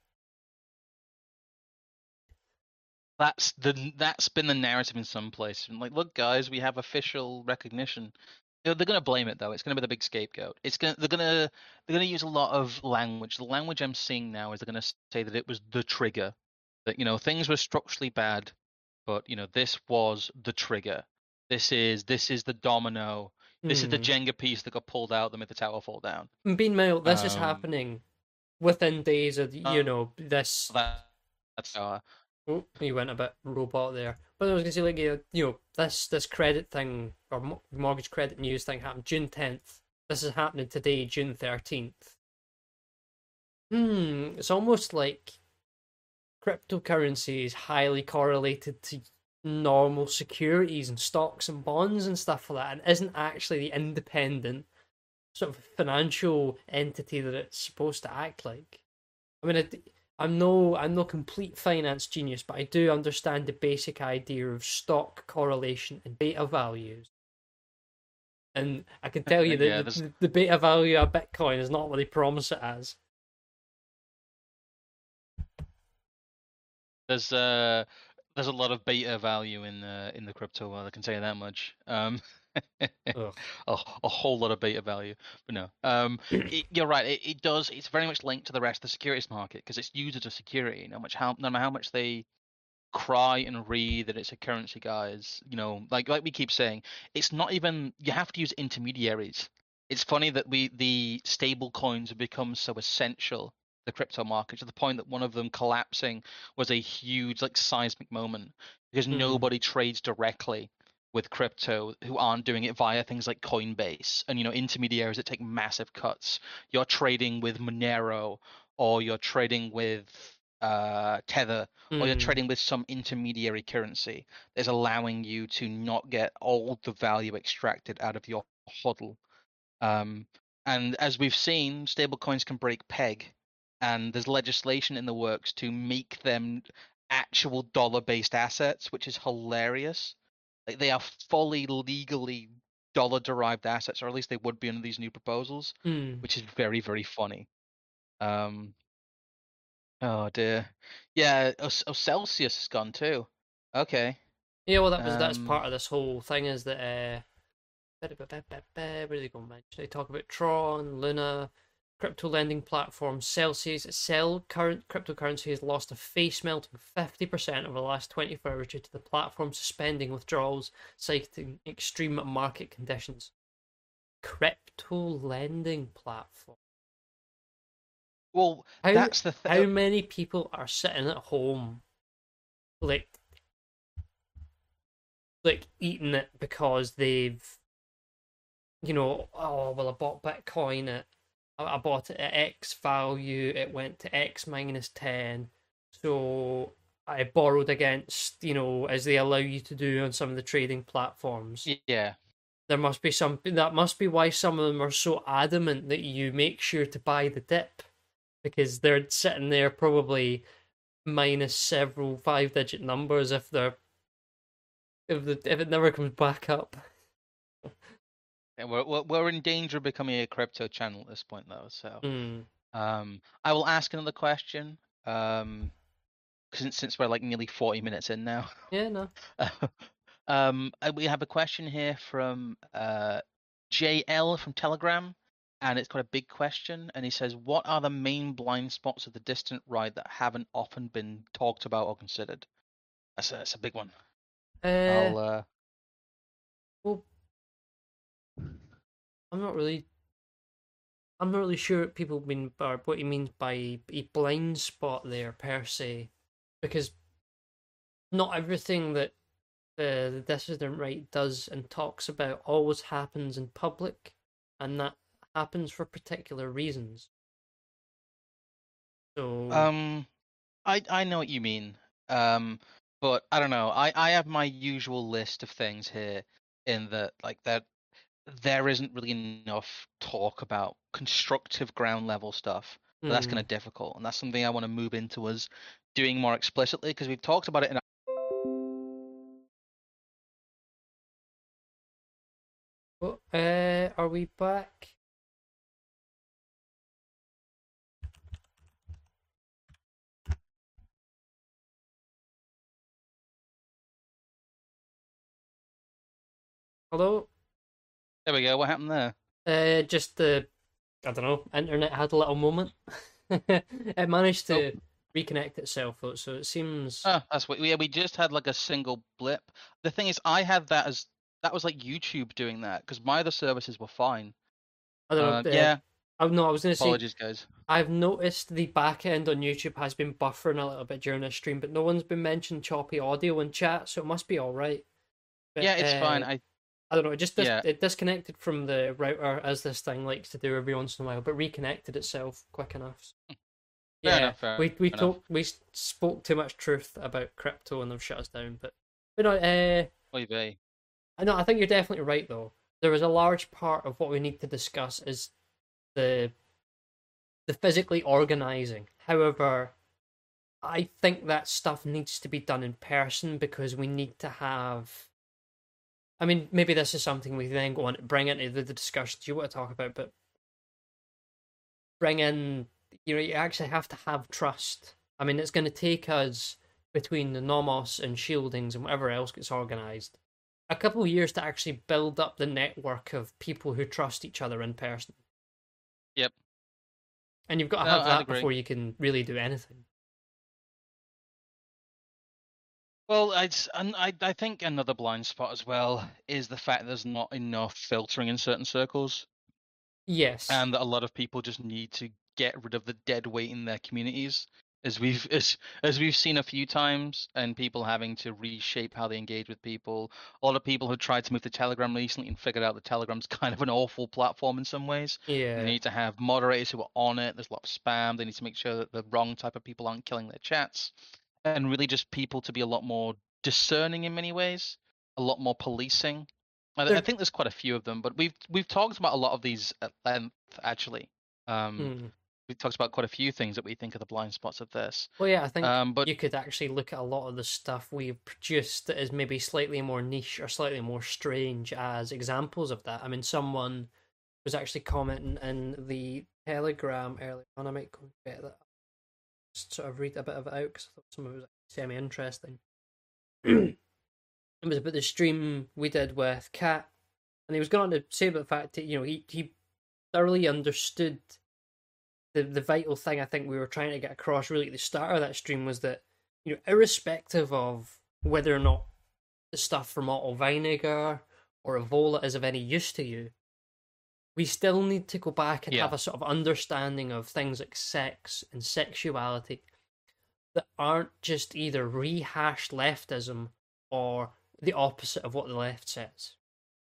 That's the that's been the narrative in some places. Like, look, guys, we have official recognition. You know, they're gonna blame it though. It's gonna be the big scapegoat. It's gonna they're gonna they're gonna use a lot of language. The language I'm seeing now is they're gonna say that it was the trigger. That you know things were structurally bad, but you know this was the trigger. This is this is the domino. This is the Hmm. Jenga piece that got pulled out that made the tower fall down. And being mild, this is Um, happening within days of you uh, know this. that, that's uh, Oh, you went a bit robot there. But I was gonna say, like, you you know, this this credit thing or mo- mortgage credit news thing happened June tenth. This is happening today, June thirteenth. Hmm, it's almost like cryptocurrency is highly correlated to normal securities and stocks and bonds and stuff like that, and isn't actually the independent sort of financial entity that it's supposed to act like. I mean, it, I'm no I'm no complete finance genius, but I do understand the basic idea of stock correlation and beta values. And I can tell you Yeah, that there's the, the beta value of Bitcoin is not what they promise it as. there's uh there's a lot of beta value in the in the crypto world. I can tell you that much. Um, a, Ugh. a whole lot of beta value, but no. Um, it, you're right. It, it does. It's very much linked to the rest of the securities market because it's used as a security. No much how no matter how much they cry and read that it's a currency, guys. You know, like like we keep saying, it's not even. You have to use intermediaries. It's funny that we the stable coins have become so essential the crypto market to the point that one of them collapsing was a huge like seismic moment because Mm. nobody trades directly with crypto who aren't doing it via things like Coinbase and you know intermediaries that take massive cuts. You're trading with Monero or you're trading with uh, Tether or you're Mm. trading with some intermediary currency that's allowing you to not get all the value extracted out of your hodl. Um, and as we've seen, stablecoins can break peg, and there's legislation in the works to make them actual dollar-based assets, which is hilarious. Like they are fully legally dollar-derived assets, or at least they would be under these new proposals, Mm. which is very, very funny. Um, oh dear, yeah. Oh, oh, Celsius is gone too. Okay. Yeah, well, that was that's Um, part of this whole thing is that uh, where are they going to mention? They talk about Tron, Luna, crypto lending platform Celsius. Sell current cryptocurrency has lost a face melting fifty percent over the last twenty-four hours due to the platform suspending withdrawals, citing extreme market conditions. Crypto lending platform. well, How that's the how th many people are sitting at home like like eating it because they've you know, oh well, I bought Bitcoin at I bought it at X value, it went to X minus ten, so I borrowed against, you know, as they allow you to do on some of the trading platforms. yeah. There must be some that must be why some of them are so adamant that you make sure to buy the dip because they're sitting there probably minus several five digit numbers if they're if the if it never comes back up. Yeah, we're, we're we're in danger of becoming a crypto channel at this point, though. So, Mm. um, I will ask another question. Um, since since we're like nearly forty minutes in now. Yeah, no. um, uh, we have a question here from uh J L from Telegram, and it's got a big question, and he says, "What are the main blind spots of the distant right that haven't often been talked about or considered?" That's a, that's a big one. Uh, I'll uh, well, I'm not really I'm not really sure what people mean by what he means by a blind spot there per se, because not everything that the, the dissident right does and talks about always happens in public, and that happens for particular reasons. So, um. I I know what you mean. Um, but I don't know. I I have my usual list of things here in that like that there isn't really enough talk about constructive ground level stuff. But that's kind hmm. of difficult, and that's something I want to move into us doing more explicitly because we've talked about it in a Well, uh, are we back? Hello? There we go. What happened there? Uh, just the I don't know. Internet had a little moment. It managed Oh, to reconnect itself, though, so it seems. ah, that's what. Yeah, we just had like a single blip. The thing is, I had that as that was like YouTube doing that because my other services were fine. I don't Uh, know. Uh, yeah. Oh no, I was going to say Apologies, guys. I've noticed the back end on YouTube has been buffering a little bit during this stream, but no one's been mentioned choppy audio in chat, so it must be all right. But Yeah, it's fine. uh, I I don't know. It just dis- yeah. it disconnected from the router as this thing likes to do every once in a while, but reconnected itself quick enough. So, Fair yeah, enough. Fair we we enough. talked we spoke too much truth about crypto and they've shut us down. But but no, uh, Oy vey. I know I think you're definitely right though. There is a large part of what we need to discuss is the the physically organizing. However, I think that stuff needs to be done in person because we need to have. I mean, maybe this is something we then go on to bring into the, the discussions you want to talk about, but bring in, you know, you actually have to have trust. I mean, it's going to take us between the Nomos and Shieldings and whatever else gets organized a couple of years to actually build up the network of people who trust each other in person. Yep. And you've got to No, have I'd that agree. before you can really do anything. Well, I'd, and I I think another blind spot as well is the fact there's not enough filtering in certain circles, Yes. and that a lot of people just need to get rid of the dead weight in their communities, as we've as as we've seen a few times, and people having to reshape how they engage with people. A lot of people who tried to move to Telegram recently and figured out that Telegram's kind of an awful platform in some ways. And they Yeah. need to have moderators who are on it. There's a lot of spam. They need to make sure that the wrong type of people aren't killing their chats, and really just people to be a lot more discerning in many ways, a lot more policing. I, I There. think there's quite a few of them, but we've we've talked about a lot of these at length actually. Um, Hmm. we've talked about quite a few things that we think are the blind spots of this. Well, yeah, I think Um, but you could actually look at a lot of the stuff we've produced that is maybe slightly more niche or slightly more strange as examples of that. I mean, someone was actually commenting in the Telegram earlier on. I might go and get that. Just sort of read a bit of it out because I thought some of it was semi interesting. It was about the stream we did with Kat, and he was going on to say about the fact that you know he he thoroughly understood the the vital thing I think we were trying to get across really at the start of that stream was that you know irrespective of whether or not the stuff from Otto Vinegar or Evola is of any use to you, we still need to go back and yeah, have a sort of understanding of things like sex and sexuality that aren't just either rehashed leftism or the opposite of what the left says.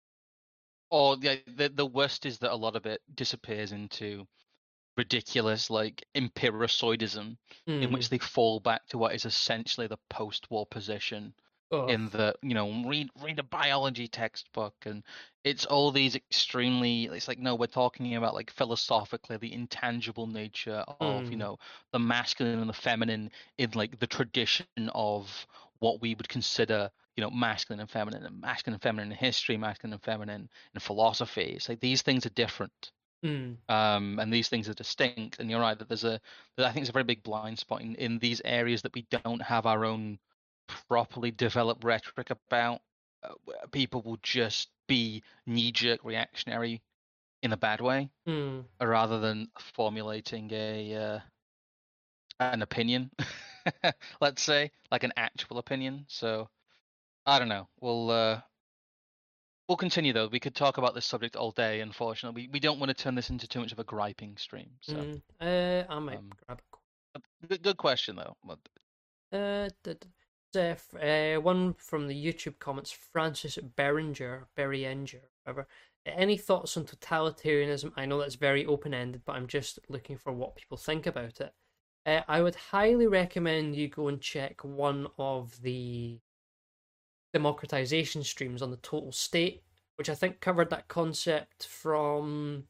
or yeah, the the worst is that a lot of it disappears into ridiculous like empiricoidism, in Mm. which they fall back to what is essentially the post-war position. Oh. In the you know read read a biology textbook, and it's all these extremely, it's like, no, we're talking about like philosophically the intangible nature of you Mm. know the masculine and the feminine in like the tradition of what we would consider you know masculine and feminine, and masculine and feminine in history, masculine and feminine in philosophy. It's like these things are different, Mm. um, and these things are distinct. And you're right that there's a that I think there's a very big blind spot in, in these areas that we don't have our own properly developed rhetoric about. Uh, people will just be knee-jerk reactionary in a bad way, Mm. rather than formulating a uh, an opinion, let's say, like an actual opinion. So I don't know. We'll uh, we'll continue though. We could talk about this subject all day. Unfortunately, we, we don't want to turn this into too much of a griping stream. So Mm. Uh, I might um, grab good, good question though. Uh, uh, uh, one from the YouTube comments, Francis Beringer, Berrienger, whatever. Any thoughts on totalitarianism? I know that's very open ended, but I'm just looking for what people think about it. Uh, I would highly recommend you go and check one of the democratization streams on the total state, which I think covered that concept from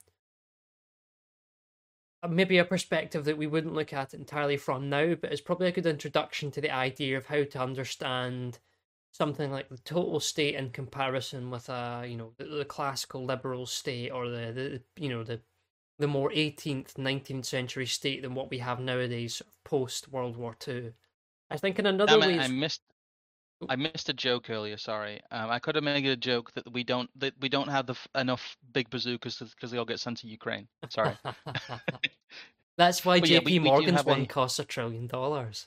maybe a perspective that we wouldn't look at it entirely from now, but it's probably a good introduction to the idea of how to understand something like the total state in comparison with a you know the, the classical liberal state or the, the you know the the more eighteenth, nineteenth century state than what we have nowadays, sort of post World War Two. I think in another Damn it! I ways. missed I missed a joke earlier. Sorry. Um, I could have made a joke that we don't that we don't have the f- enough big bazookas because they all get sent to Ukraine. Sorry. That's why But yeah, J P we, we do Morgan's have one a costs a trillion dollars.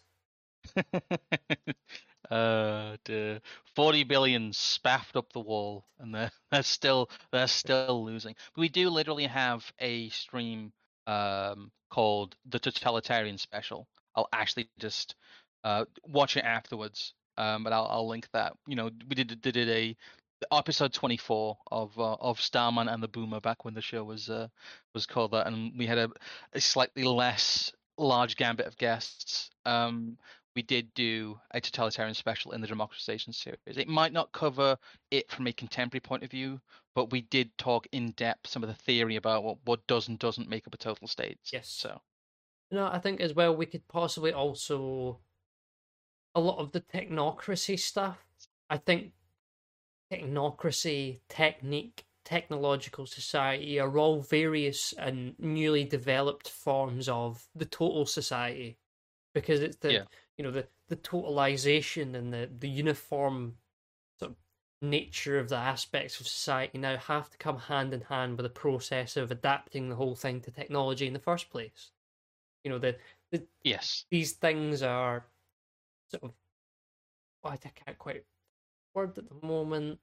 uh the forty billion spaffed up the wall, and they're they're still they're still losing. But we do literally have a stream um, called The Totalitarian Special. I'll actually just uh, watch it afterwards, um, but I'll I'll link that. You know, we did did a episode twenty-four of uh, of Starman and the Boomer back when the show was uh, was called that, and we had a, a slightly less large gambit of guests. Um, we did do a totalitarian special in the Democratization series. It might not cover it from a contemporary point of view, but we did talk in depth some of the theory about what, what does and doesn't make up a total state. Yes. So No, I think as well we could possibly also a lot of the technocracy stuff. I think technocracy, technique, technological society are all various and newly developed forms of the total society, because it's the yeah, you know the the totalization and the the uniform sort of nature of the aspects of society now have to come hand in hand with the process of adapting the whole thing to technology in the first place. You know, the, the yes. these things are sort of oh, I can't quite word at the moment.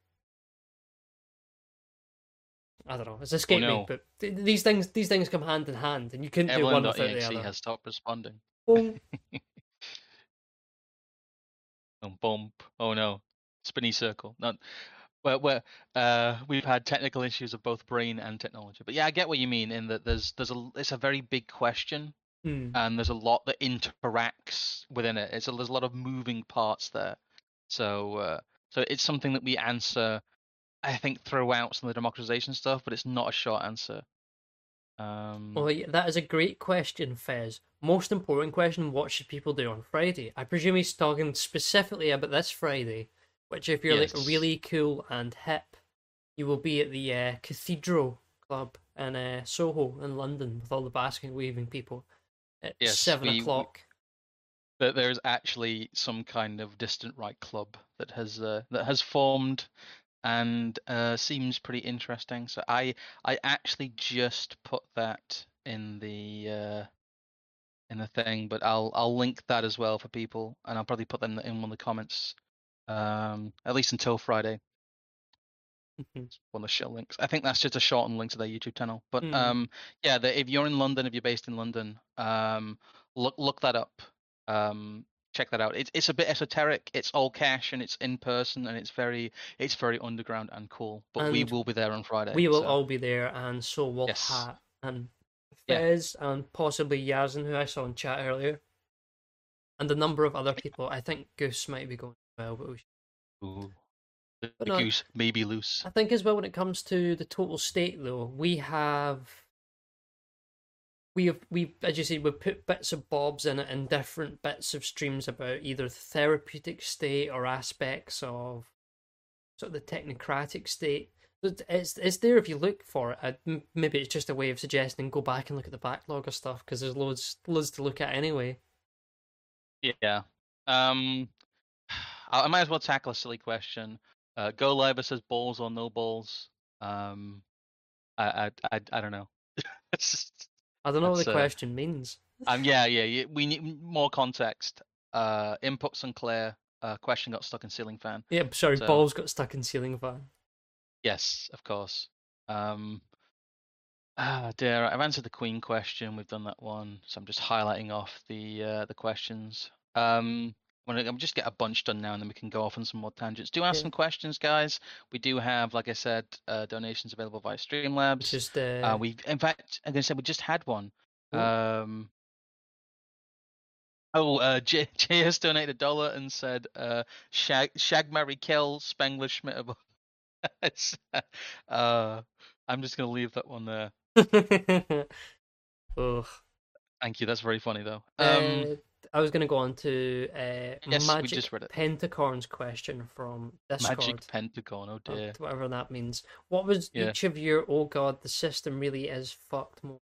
I don't know. It's Oh escaped me, no, but th- these things these things come hand in hand, and you couldn't do one without the Evelyn.exe other. has stopped responding. Boom. Oh, bump. Oh no, spinny circle. Not where where uh we've had technical issues of both brain and technology. But yeah, I get what you mean in that there's there's a it's a very big question Hmm. and there's a lot that interacts within it. It's a, there's a lot of moving parts there. So uh, so it's something that we answer, I think, throughout some of the democratization stuff, but it's not a short answer. Um, Well, yeah, that is a great question, Fez. Most important question: what should people do on Friday? I presume he's talking specifically about this Friday, which, if you're like yes, really cool and hip, you will be at the uh, Cathedral Club in uh, Soho in London with all the basket weaving people at yes, seven we, we o'clock. that there's actually some kind of distant right club that has uh, that has formed and uh, seems pretty interesting. So I I actually just put that in the uh, in the thing, but I'll I'll link that as well for people, and I'll probably put them in one of the comments, um, at least until Friday. One of the show links. I think that's just a shortened link to their YouTube channel. But Hmm. um, yeah, the, if you're in London, if you're based in London, um, look look that up. Um, check that out. It's it's a bit esoteric. It's all cash and it's in person and it's very it's very underground and cool. But we And will be there on Friday. we will So all be there, and so will yes, Hat and yeah. Fez and possibly Yazin, who I saw in chat earlier, and a number of other people. I think Goose might be going as well, but we should... Ooh, the, But the no, goose may be loose. I think as well when it comes to the total state, though, we have we have we as you said we put bits of bobs in it and different bits of streams about either the therapeutic state or aspects of sort of the technocratic state. It's it's there if you look for it. I, maybe it's just a way of suggesting go back and look at the backlog of stuff because there's loads loads to look at anyway. Yeah. Um, I I might as well tackle a silly question. Uh, Go Live says balls or no balls. Um, I I I, I don't know. It's just, I don't know what the that's uh question means. um yeah yeah yeah, we need more context. Uh, inputs unclear. Uh, question got stuck in ceiling fan. Yeah, sorry, So balls got stuck in ceiling fan. yes, of course. Um, ah dear, I've answered the Queen question. We've done that one. So I'm just highlighting off the uh the questions. Um. I'm gonna I'm just get a bunch done now, and then we can go off on some more tangents. Do ask Yeah, some questions, guys. We do have, like I said, uh, donations available via which Streamlabs. is Uh, the we, in fact, I'm gonna say we just had one. oh, Um, Oh, uh, Jay, Jay has donated a dollar and said, uh, "Shag, shag, marry, kill, Spengler, Schmidt." It's, uh, I'm just gonna leave that one there. ugh. Thank you. That's very funny though. Um, Uh, I was going to go on to uh, yes, we Magic just read it. Pentacorn's question from Magic Discord, Pentagon. Oh or dear. whatever that means. What was Yeah. each of your, oh god, the system really is fucked mode?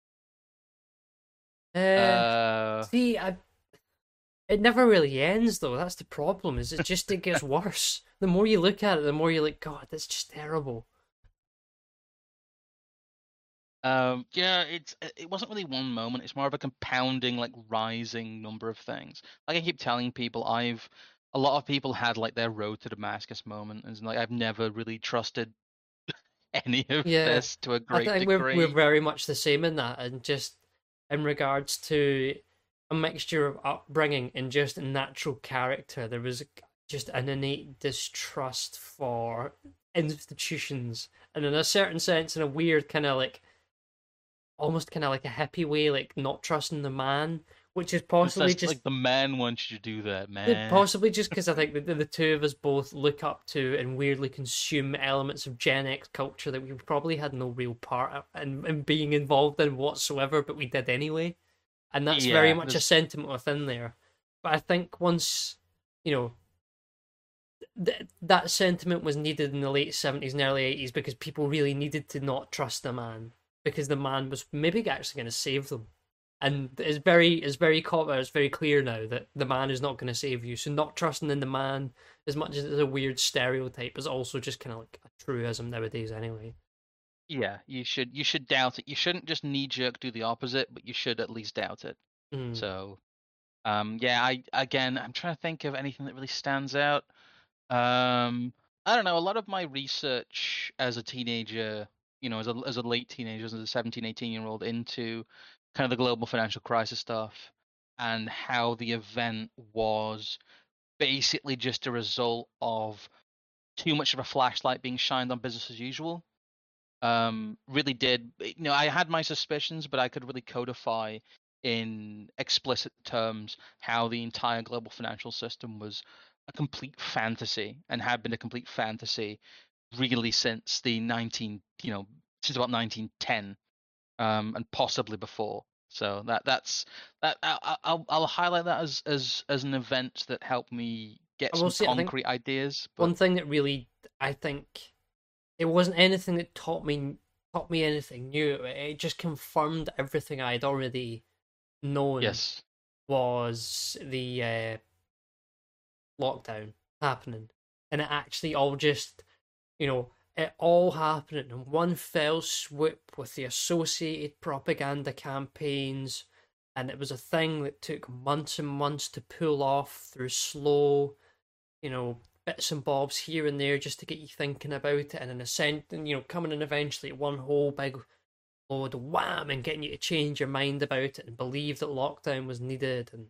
Uh, Uh, see, I, it never really ends though. That's the problem. Is it just it gets worse? The more you look at it, the more you're like, God, that's just terrible. um, yeah. It's it wasn't really one moment. It's more of a compounding, like rising number of things. Like I keep telling people, I've a lot of people had like their road to Damascus moment, and it's like I've never really trusted any of Yeah, this to a I great think we're we're degree. very much the same in that, and just in regards to a mixture of upbringing and just natural character. There was just an innate distrust for institutions, and in a certain sense, in a weird kind of like, almost kind of like a hippie way, like not trusting the man, which is It's possibly just just like the man wants you to do that, Uh, man. Possibly just because I think that the, the two of us both look up to and weirdly consume elements of Gen X culture that we probably had no real part in, in being involved in whatsoever, but we did anyway. And that's very Yeah, much a there's sentiment within there. But I think once, you know, th- that sentiment was needed in the late seventies and early eighties because people really needed to not trust the man because the man was maybe actually going to save them. And it's very, it's very caught. It's very clear now that the man is not going to save you. So not trusting in the man, as much as it's a weird stereotype, is also just kind of like a truism nowadays, anyway. yeah, you should you should doubt it. You shouldn't just knee jerk do the opposite, but you should at least doubt it. Mm. So, um, yeah, I again, I'm trying to think of anything that really stands out. Um, I don't know. A lot of my research as a teenager, you know, as a as a late teenager, as a seventeen, eighteen year old, into kind of the global financial crisis stuff and how the event was basically just a result of too much of a flashlight being shined on business as usual. Um, really did. You know, I had my suspicions, but I could really codify in explicit terms how the entire global financial system was a complete fantasy and had been a complete fantasy really since the nineteen, you know, since about nineteen ten, um, and possibly before. So that that's that. I, I'll I'll highlight that as as as an event that helped me get I will some say, I think concrete ideas. But one thing that really, I think, it wasn't anything that taught me taught me anything new. It just confirmed everything I had already known. yes, Was the uh, lockdown happening, and it actually all just, you know, it all happening in one fell swoop with the associated propaganda campaigns, and it was a thing that took months and months to pull off through slow, you know, bits and bobs here and there just to get you thinking about it, and in a sense, and you know, coming in eventually at one whole big load of wham and getting you to change your mind about it and believe that lockdown was needed, and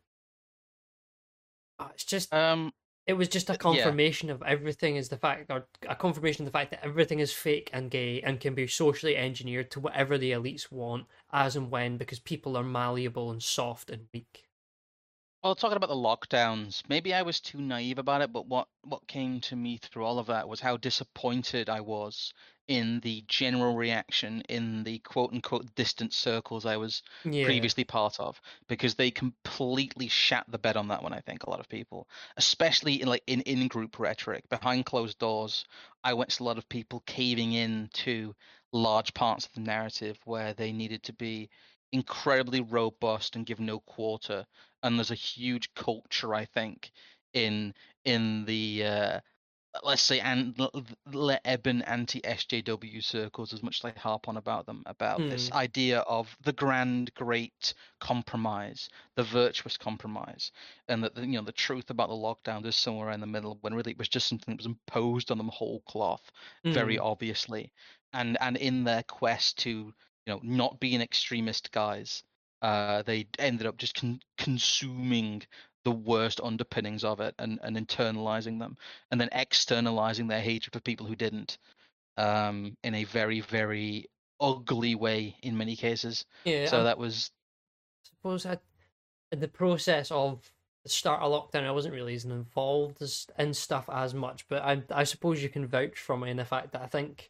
oh, it's just, um, it was just a yeah. confirmation of everything is the fact, or a confirmation of the fact that everything is fake and gay and can be socially engineered to whatever the elites want, as and when, because people are malleable and soft and weak. Well, talking about the lockdowns, maybe I was too naive about it, but what what came to me through all of that was how disappointed I was in the general reaction in the quote unquote distant circles I was Yeah. previously part of, because they completely shat the bed on that one, I think, a lot of people, especially in like in in-group rhetoric. Behind closed doors, I went to a lot of people caving in to large parts of the narrative where they needed to be incredibly robust and give no quarter, and there's a huge culture, I think, in in the uh, let's say and Le Eben anti-S J W circles, as much as I harp on about them, about this Hmm. idea of the grand, great compromise, the virtuous compromise, and that you know the truth about the lockdown is somewhere in the middle, when really it was just something that was imposed on them whole cloth, very Hmm. obviously, and and in their quest to you know not be an extremist guys, uh, they ended up just con- consuming the worst underpinnings of it and, and internalizing them, and then externalizing their hatred for people who didn't, um, in a very, very ugly way in many cases. Yeah, So I that was suppose I, in the process of the start of lockdown, I wasn't really as involved as in stuff as much, but I I suppose you can vouch for me in the fact that I think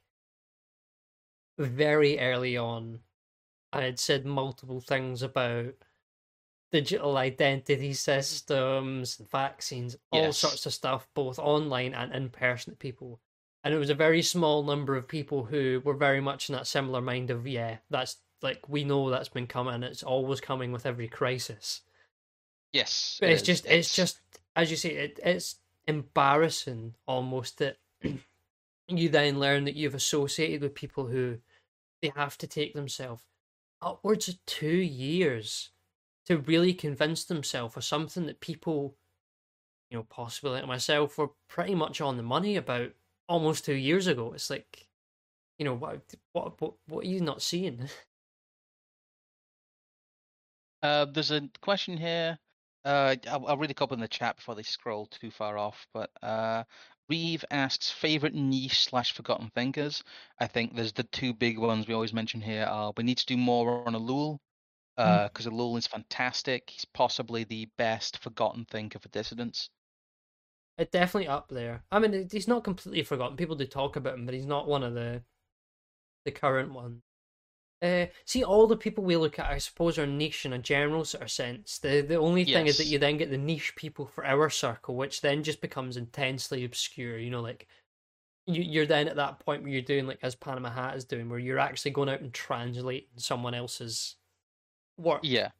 very early on I had said multiple things about digital identity systems, vaccines, all yes, sorts of stuff, both online and in person to people. And it was a very small number of people who were very much in that similar mind of, yeah, that's like, we know that's been coming, it's always coming with every crisis. yes, But it it's is. just, it's It's just, as you say, it, it's embarrassing almost that you then learn that you've associated with people who they have to take themselves upwards of two years to really convince themselves of something that people, you know, possibly like myself, were pretty much on the money about almost two years ago. It's like, you know, what, what, what, what are you not seeing? Uh, there's a question here. Uh, I'll, I'll read a couple in the chat before they scroll too far off. But uh, Reeve asks favorite niche slash forgotten thinkers. I think there's the two big ones we always mention here are we need to do more on Elul, Mm. because Elul is fantastic. He's possibly the best forgotten thinker for dissidents. It's definitely up there. I mean, it- he's not completely forgotten. People do talk about him, but he's not one of the the current ones. Uh, see, all the people we look at, I suppose, are niche in a general sort of sense. The the only thing is that Yes. you then get the niche people for our circle, which then just becomes intensely obscure. You know, like you you're then at that point where you're doing like as Panama Hat is doing, where you're actually going out and translating someone else's work. Yeah.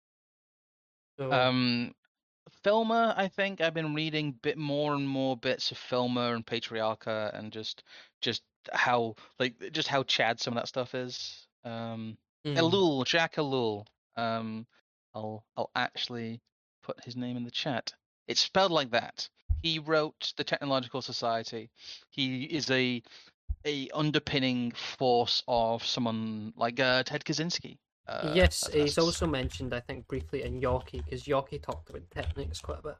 So, Um, Filmer, I think I've been reading bit more and more bits of Filmer and Patriarcha and just just how like just how Chad some of that stuff is. Um, mm, Elul, Jack Elul. Um, I'll I'll actually put his name in the chat. It's spelled like that. He wrote the Technological Society. He is a a underpinning force of someone like uh, Ted Kaczynski. Uh, yes, that's, he's that's also mentioned, I think, briefly in Yoki, because Yoki talked about techniques quite a bit.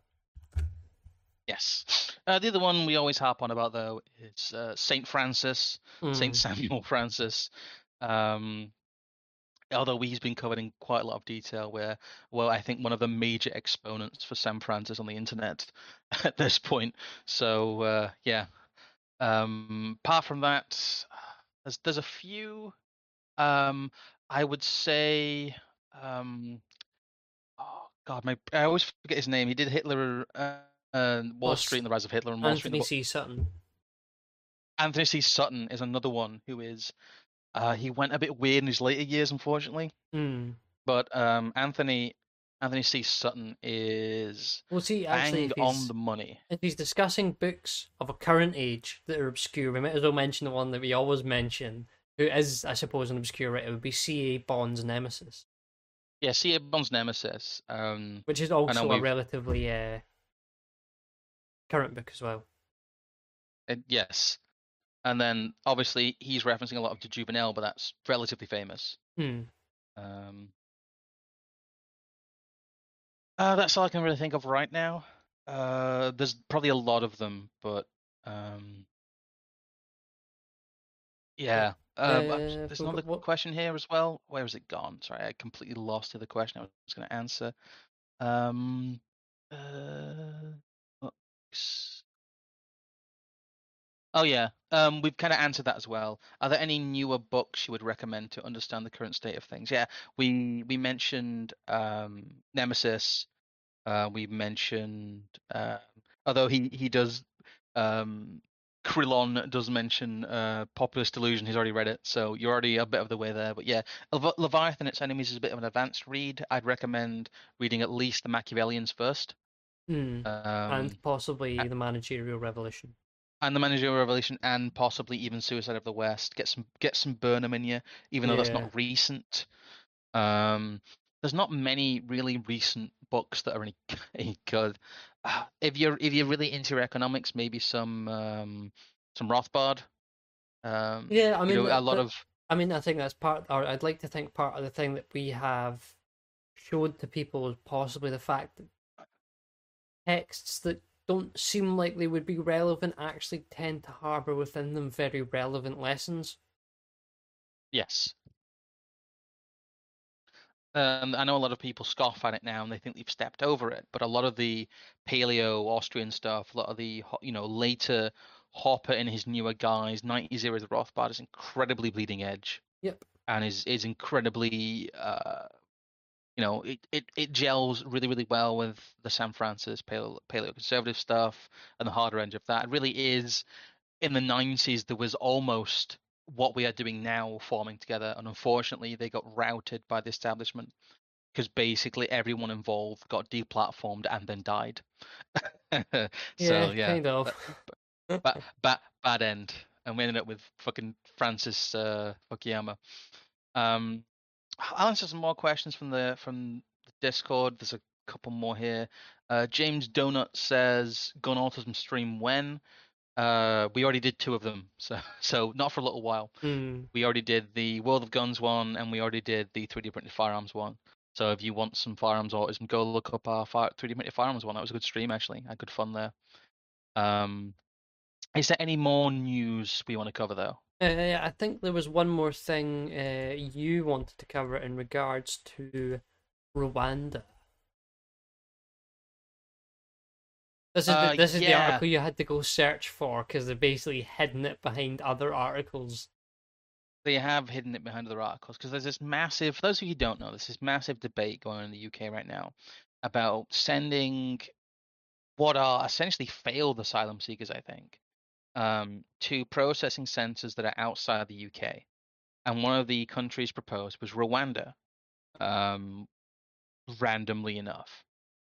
Yes. Uh, the other one we always harp on about though is uh, Saint Francis, Saint Mm. Samuel Francis. Um, although he's been covered in quite a lot of detail, where well, I think one of the major exponents for Saint Francis on the internet at this point. So uh, yeah. Um, apart from that, there's there's a few. Um, I would say. Um, oh God, my I always forget his name. He did Hitler, uh, uh, Wall Street Plus, and the Rise of Hitler and Wall Street in the Anthony book. C. Sutton. Anthony C. Sutton is another one who is uh, he went a bit weird in his later years, unfortunately. Mm. But um, Anthony Anthony C. Sutton is Well, see, actually, bang if on he's the money. if he's discussing books of a current age that are obscure, we might as well mention the one that we always mention, who is, I suppose, an obscure writer, would be C A. Bond's Nemesis, Yeah, C A. Bond's Nemesis. Um, which is I know also a we've relatively uh, current book as well. uh, yes, and then obviously he's referencing a lot of De Juvenel, but that's relatively famous. Hmm. Um, uh, that's all I can really think of right now. Uh, there's probably a lot of them, but um, Yeah. yeah. Um, uh, Uh, there's we've another got what? question here as well. Where has it gone? Sorry, I completely lost the other question I was going to answer. Um, uh, books. Oh yeah. Um, we've kind of answered that as well. Are there any newer books you would recommend to understand the current state of things? Yeah, we we mentioned um Nemesis. Uh, we mentioned uh, although he he does um Krillon does mention uh Populist Delusion. He's already read it, so you're already a bit of the way there. But yeah, Levi- Leviathan and its enemies is a bit of an advanced read. I'd recommend reading at least the Machiavellians first. Hmm. Um, And possibly the Managerial Revolution. and the Managerial Revolution, and possibly even Suicide of the West. Get some get some Burnham in you, even though that's Yeah. not recent. Um, there's not many really recent books that are any, any good. Uh, If you're if you're really into economics, maybe some um, some Rothbard. Um, Yeah, I you mean know, a that, lot that of I mean I think that's part or I'd like to think part of the thing that we have showed to people is possibly the fact that texts that don't seem like they would be relevant actually tend to harbour within them very relevant lessons. yes. Um, I know a lot of people scoff at it now and they think they've stepped over it, but a lot of the paleo Austrian stuff, a lot of the you know later Hopper in his newer guys, nineties era of Rothbard is incredibly bleeding edge Yep. and is is incredibly uh you know it, it, it gels really really well with the San Francis paleo, paleo conservative stuff and the harder edge of that. It really is in the nineties there was almost what we are doing now forming together, and unfortunately they got routed by the establishment because basically everyone involved got deplatformed and then died. Yeah, So yeah, kind of. but, but bad bad end, and we ended up with fucking Francis uh, Fukuyama. Um, I'll answer some more questions from the from the Discord. There's a couple more here. Uh, James Donut says, "Gun Autism stream when?" Uh, we already did two of them, so so not for a little while. Hmm. We already did the World of Guns one, and we already did the three D printed firearms one. So if you want some firearms autism, go look up our fire, three D printed firearms one. That was a good stream actually. I had good fun there. Um, is there any more news we want to cover though? Uh, I think there was one more thing uh, you wanted to cover in regards to Rwanda. This is the Uh, this is the yeah, article you had to go search for because they're basically hidden it behind other articles. they have hidden it behind other articles because there's this massive. For those of you who don't know, there's this massive debate going on in the U K right now about sending what are essentially failed asylum seekers, I think, um, to processing centres that are outside the U K. And one of the countries proposed was Rwanda, um, randomly enough.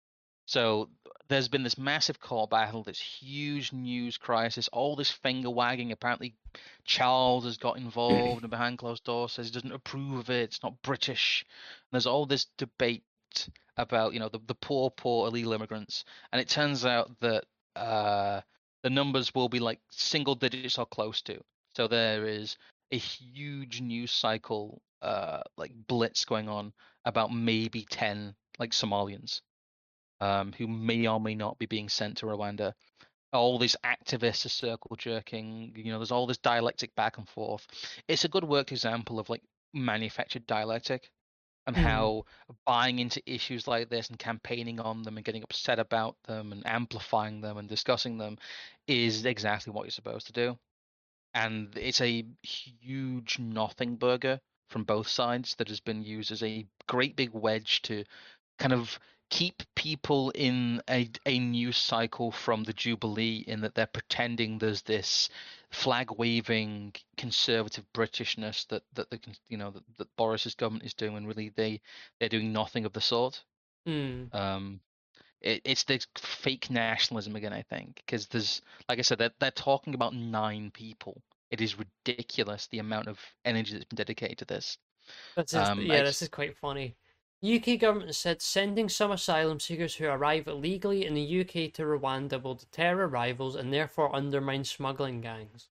So there's been this massive court battle, this huge news crisis, all this finger wagging. Apparently, Charles has got involved and behind closed doors says he doesn't approve of it. It's not British. And there's all this debate about, you know, the, the poor, poor illegal immigrants. And it turns out that uh, the numbers will be like single digits or close to. So there is a huge news cycle, uh, like blitz going on about maybe ten like Somalians um, who may or may not be being sent to Rwanda. All these activists are circle jerking. You know, there's all this dialectic back and forth. It's a good worked example of like manufactured dialectic and Hmm. how buying into issues like this and campaigning on them and getting upset about them and amplifying them and discussing them is exactly what you're supposed to do. And it's a huge nothing burger from both sides that has been used as a great big wedge to kind of keep people in a a news cycle from the Jubilee in that they're pretending there's this flag waving conservative Britishness that that the you know that, that Boris's government is doing when really they they're doing nothing of the sort. Hmm. Um, it, it's this fake nationalism again, I think, because there's like I said, they're they're talking about nine people. It is ridiculous the amount of energy that's been dedicated to this. This is Um, yeah, this it's is quite funny. U K government said sending some asylum seekers who arrive illegally in the U K to Rwanda will deter arrivals and therefore undermine smuggling gangs.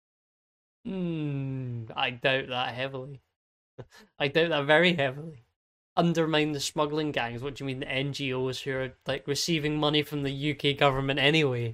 Hmm, I doubt that heavily. I doubt that very heavily. Undermine the smuggling gangs. What do you mean, the N G Os who are like receiving money from the U K government anyway?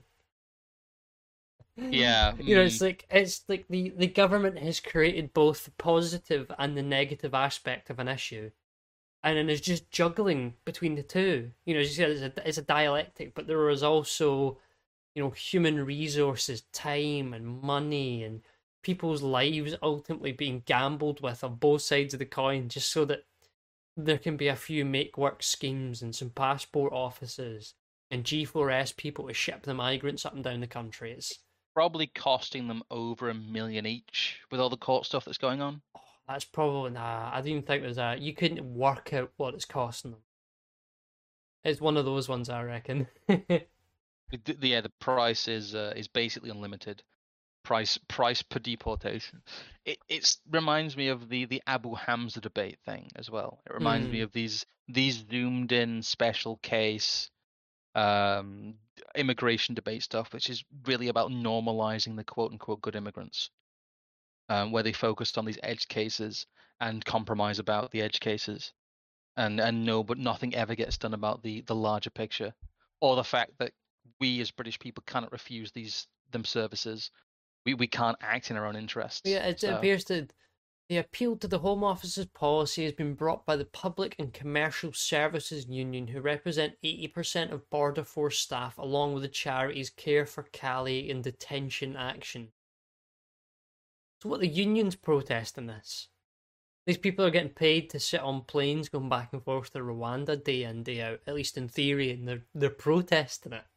yeah. You know, it's Mm, like it's like the the government has created both the positive and the negative aspect of an issue, and then is just juggling between the two. You know, as you said, it's a it's a dialectic, but there is also, you know, human resources, time, and money, and people's lives ultimately being gambled with on both sides of the coin, just so that there can be a few make work schemes and some passport offices and G four S people to ship the migrants up and down the country. It's probably costing them over a million each with all the court stuff that's going on. oh, that's probably nah. I don't even think there's a. You couldn't work out what it's costing them. It's one of those ones, I reckon. The, the- yeah, the price is uh, is basically unlimited. Price price per deportation. It it's reminds me of the the Abu Hamza debate thing as well. It reminds me Hmm. of these these zoomed in special case um immigration debate stuff, which is really about normalizing the quote unquote good immigrants, um, where they focused on these edge cases and compromise about the edge cases. and and no, but nothing ever gets done about the the larger picture, or the fact that we as British people cannot refuse these them services. We we can't act in our own interests. Yeah, it So appears that the appeal to the Home Office's policy has been brought by the Public and Commercial Services Union, who represent eighty percent of Border Force staff, along with the charities Care for Cali and Detention Action. So, what the union's protesting this? These people are getting paid to sit on planes going back and forth to Rwanda day in, day out, at least in theory, and they're they're protesting it.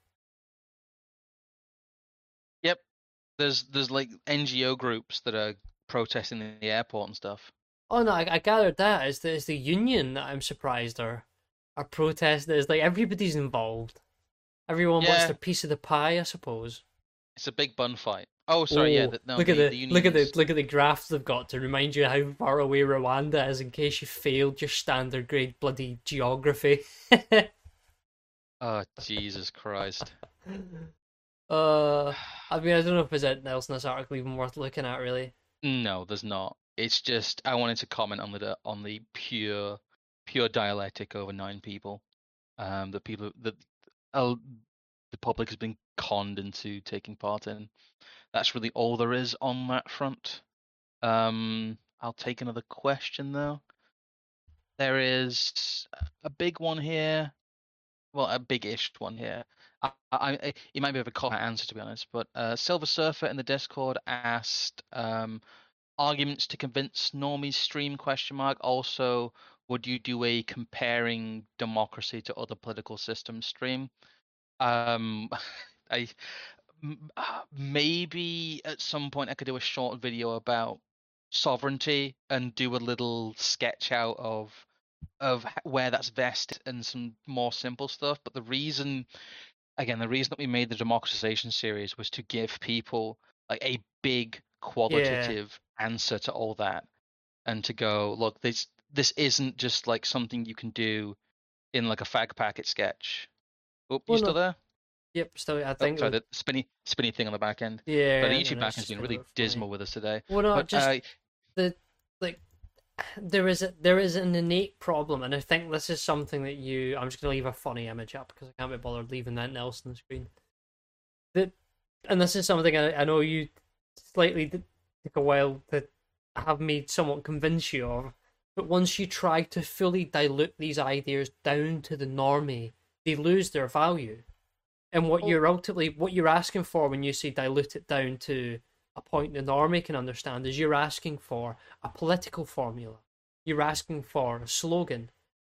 yep, there's there's like N G O groups that are protesting in the airport and stuff. Oh no, I, I gathered that it's the, it's the union that I'm surprised are are protesting. It's like everybody's involved. Everyone wants Yeah, their piece of the pie, I suppose. it's a big bun fight. Oh, sorry, yeah, Oh, the, no, look at the the the look union at the is. look at the graphs they've got to remind you how far away Rwanda is in case you failed your standard grade bloody geography. Oh, Jesus Christ. uh, I mean, I don't know if there's anything else in this article even worth looking at, really. No, there's not. It's just I wanted to comment on the on the pure pure dialectic over nine people. Um, the people that uh, the public has been conned into taking part in. That's really all there is on that front. Um, I'll take another question though. There is a big one here. Well, a big-ish one here. I, I, I it might be a bit of a cop answer to be honest, but uh, Silver Surfer in the Discord asked um, arguments to convince normies stream question mark. Also, would you do a comparing democracy to other political systems stream? Um, I m- uh, maybe at some point I could do a short video about sovereignty and do a little sketch out of of h- where that's vested and some more simple stuff. But the reason, again, the reason that we made the democratization series was to give people like a big Yeah. qualitative answer to all that, and to go, look, this this isn't just like something you can do in like a fag packet sketch. Oh, you Well, still no. there? Yep. Still, I Oh, think sorry, the the spinny spinny thing on the back end. So yeah, the and YouTube then back it's end's just been been a really bit funny. dismal with us today. Well, no, But just uh, the like there is a, there is an innate problem, and I think this is something that you. I'm just gonna leave a funny image up because I can't be bothered leaving anything else on the screen. That, and this is something I, I know you slightly did take a while to have me somewhat convince you of. But once you try to fully dilute these ideas down to the normie, they lose their value. And what oh, you're ultimately what you're asking for when you say dilute it down to a point the normie can understand is you're asking for a political formula. You're asking for a slogan.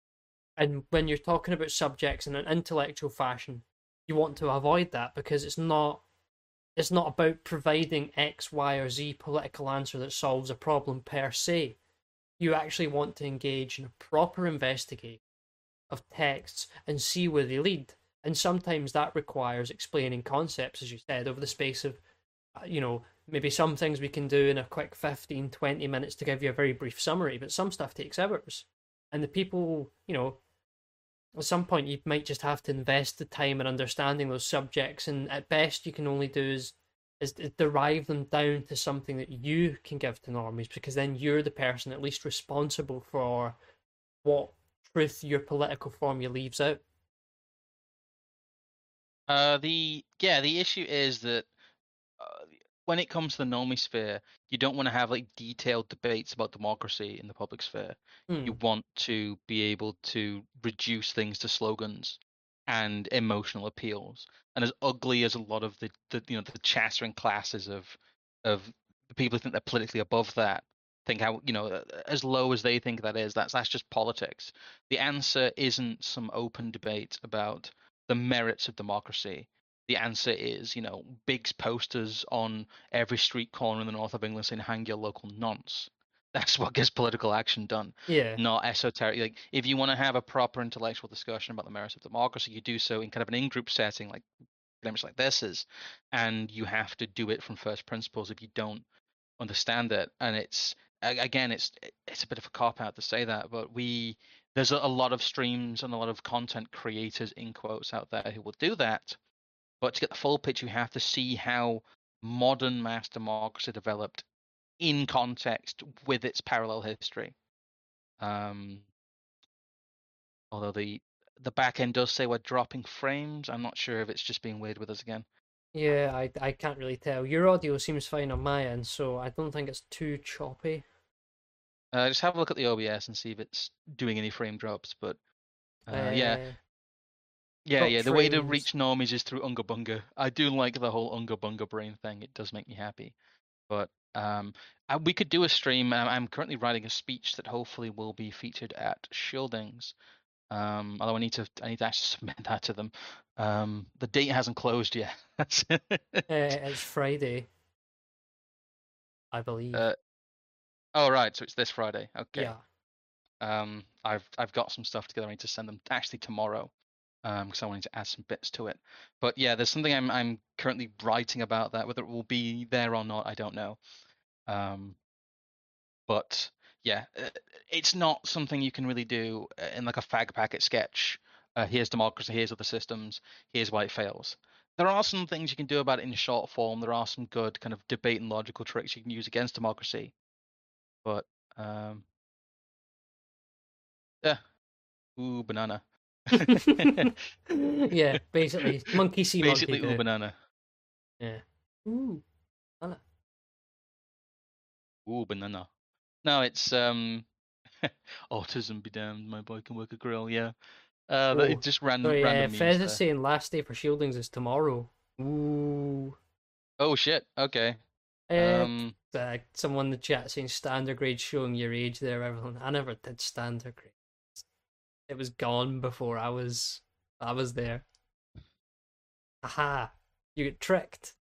And when you're talking about subjects in an intellectual fashion, you want to avoid that because it's not it's not about providing X, Y, or Z political answer that solves a problem per se. You actually want to engage in a proper investigation of texts and see where they lead. And sometimes that requires explaining concepts, as you said, over the space of, uh, you know, maybe some things we can do in a quick fifteen, twenty minutes to give you a very brief summary, but some stuff takes hours. And the people, you know, at some point you might just have to invest the time in understanding those subjects, and at best you can only do is is derive them down to something that you can give to normies, because then you're the person at least responsible for what truth your political formula leaves out. uh, the yeah, the issue is that uh, when it comes to the normie sphere, you don't want to have like detailed debates about democracy in the public sphere. You Hmm. want to be able to reduce things to slogans and emotional appeals. And as ugly as a lot of the, the you know the chattering classes of of the people who think they're politically above that think how you know as low as they think that is, that's that's just politics. The answer isn't some open debate about the merits of democracy. The answer is, you know, big posters on every street corner in the north of England saying "Hang your local nonce." That's what gets political action done, Yeah. not esoteric. Like, if you want to have a proper intellectual discussion about the merits of democracy, you do so in kind of an in-group setting, like pretty much like this is, and you have to do it from first principles if you don't understand it. And it's again, it's it's a bit of a cop out to say that, but we there's a, a lot of streams and a lot of content creators in quotes out there who will do that, but to get the full picture, you have to see how modern mass democracy developed in context with its parallel history. Um, although the the back end does say we're dropping frames, I'm not sure if it's just being weird with us again. Yeah, I, I can't really tell. Your audio seems fine on my end, so I don't think it's too choppy. Uh, just have a look at the O B S and see if it's doing any frame drops. But uh, yeah, Uh, yeah, drop yeah. The way to frames. reach normies is through Unga Bunga. I do like the whole Unga Bunga brain thing. It does make me happy. But um, uh, we could do a stream. Um, I'm currently writing a speech that hopefully will be featured at Shieldings. Um, although I need to, I need to actually submit that to them. Um, the date hasn't closed yet. Uh, it's Friday, I believe. uh, oh right, so it's this Friday. Okay. Yeah. Um, I've I've got some stuff together. I need to send them actually tomorrow. Um, because I wanted to add some bits to it. But yeah, there's something I'm I'm currently writing about that. Whether it will be there or not, I don't know. Um, but yeah, uh, it's not something you can really do uh, in like a fag packet sketch. Uh, here's democracy, here's other systems, here's why it fails. There are some things you can do about it in short form. There are some good kind of debate and logical tricks you can use against democracy. But um, yeah, Ooh, banana. Yeah, basically, monkey see, monkey Basically, ooh, do. banana. Yeah. Ooh. Banana. Ooh, banana. No, it's um, autism be damned. My boy can work a grill. Yeah. Uh, that Oh, it just random sorry. Uh, random memes Fez is there. saying last day for Shieldings is tomorrow. Ooh. Oh shit. Okay. Uh, Um. uh, someone in the chat saying standard grade showing your age there, everyone. I never did standard grade. It was gone before I was I was there. Aha! You get tricked.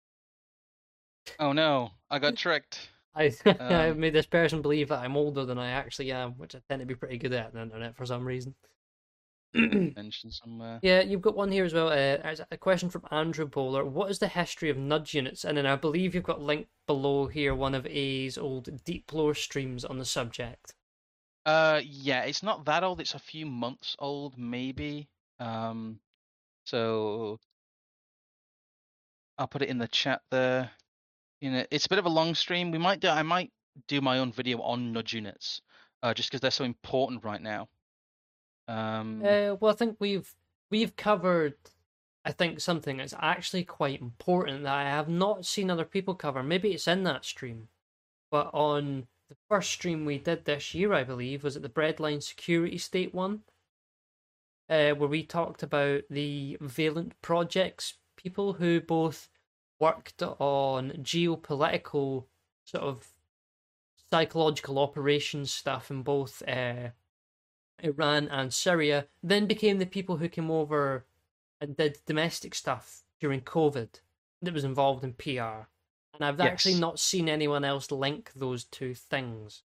Oh no, I got tricked. I I Um. made this person believe that I'm older than I actually am, which I tend to be pretty good at on the internet for some reason. Mentioned somewhere. Yeah, you've got one here as well. Uh, there's a question from Andrew Bowler. What is the history of nudge units? And then I believe you've got linked below here one of A's old deep lore streams on the subject. Uh. Yeah. It's not that old. It's a few months old, maybe. Um. So I'll put it in the chat there. You know, it's a bit of a long stream. We might do. I might do my own video on nudge units, uh, just because they're so important right now. Um. Uh, well, I think we've we've covered, I think, something that's actually quite important that I have not seen other people cover. Maybe it's in that stream, but on the first stream we did this year, I believe, was it the Breadline Security State one, uh, where we talked about the Valent Projects people who both worked on geopolitical sort of psychological operations stuff in both uh, Iran and Syria, then became the people who came over and did domestic stuff during COVID that was involved in P R. And I've actually Yes. not seen anyone else link those two things.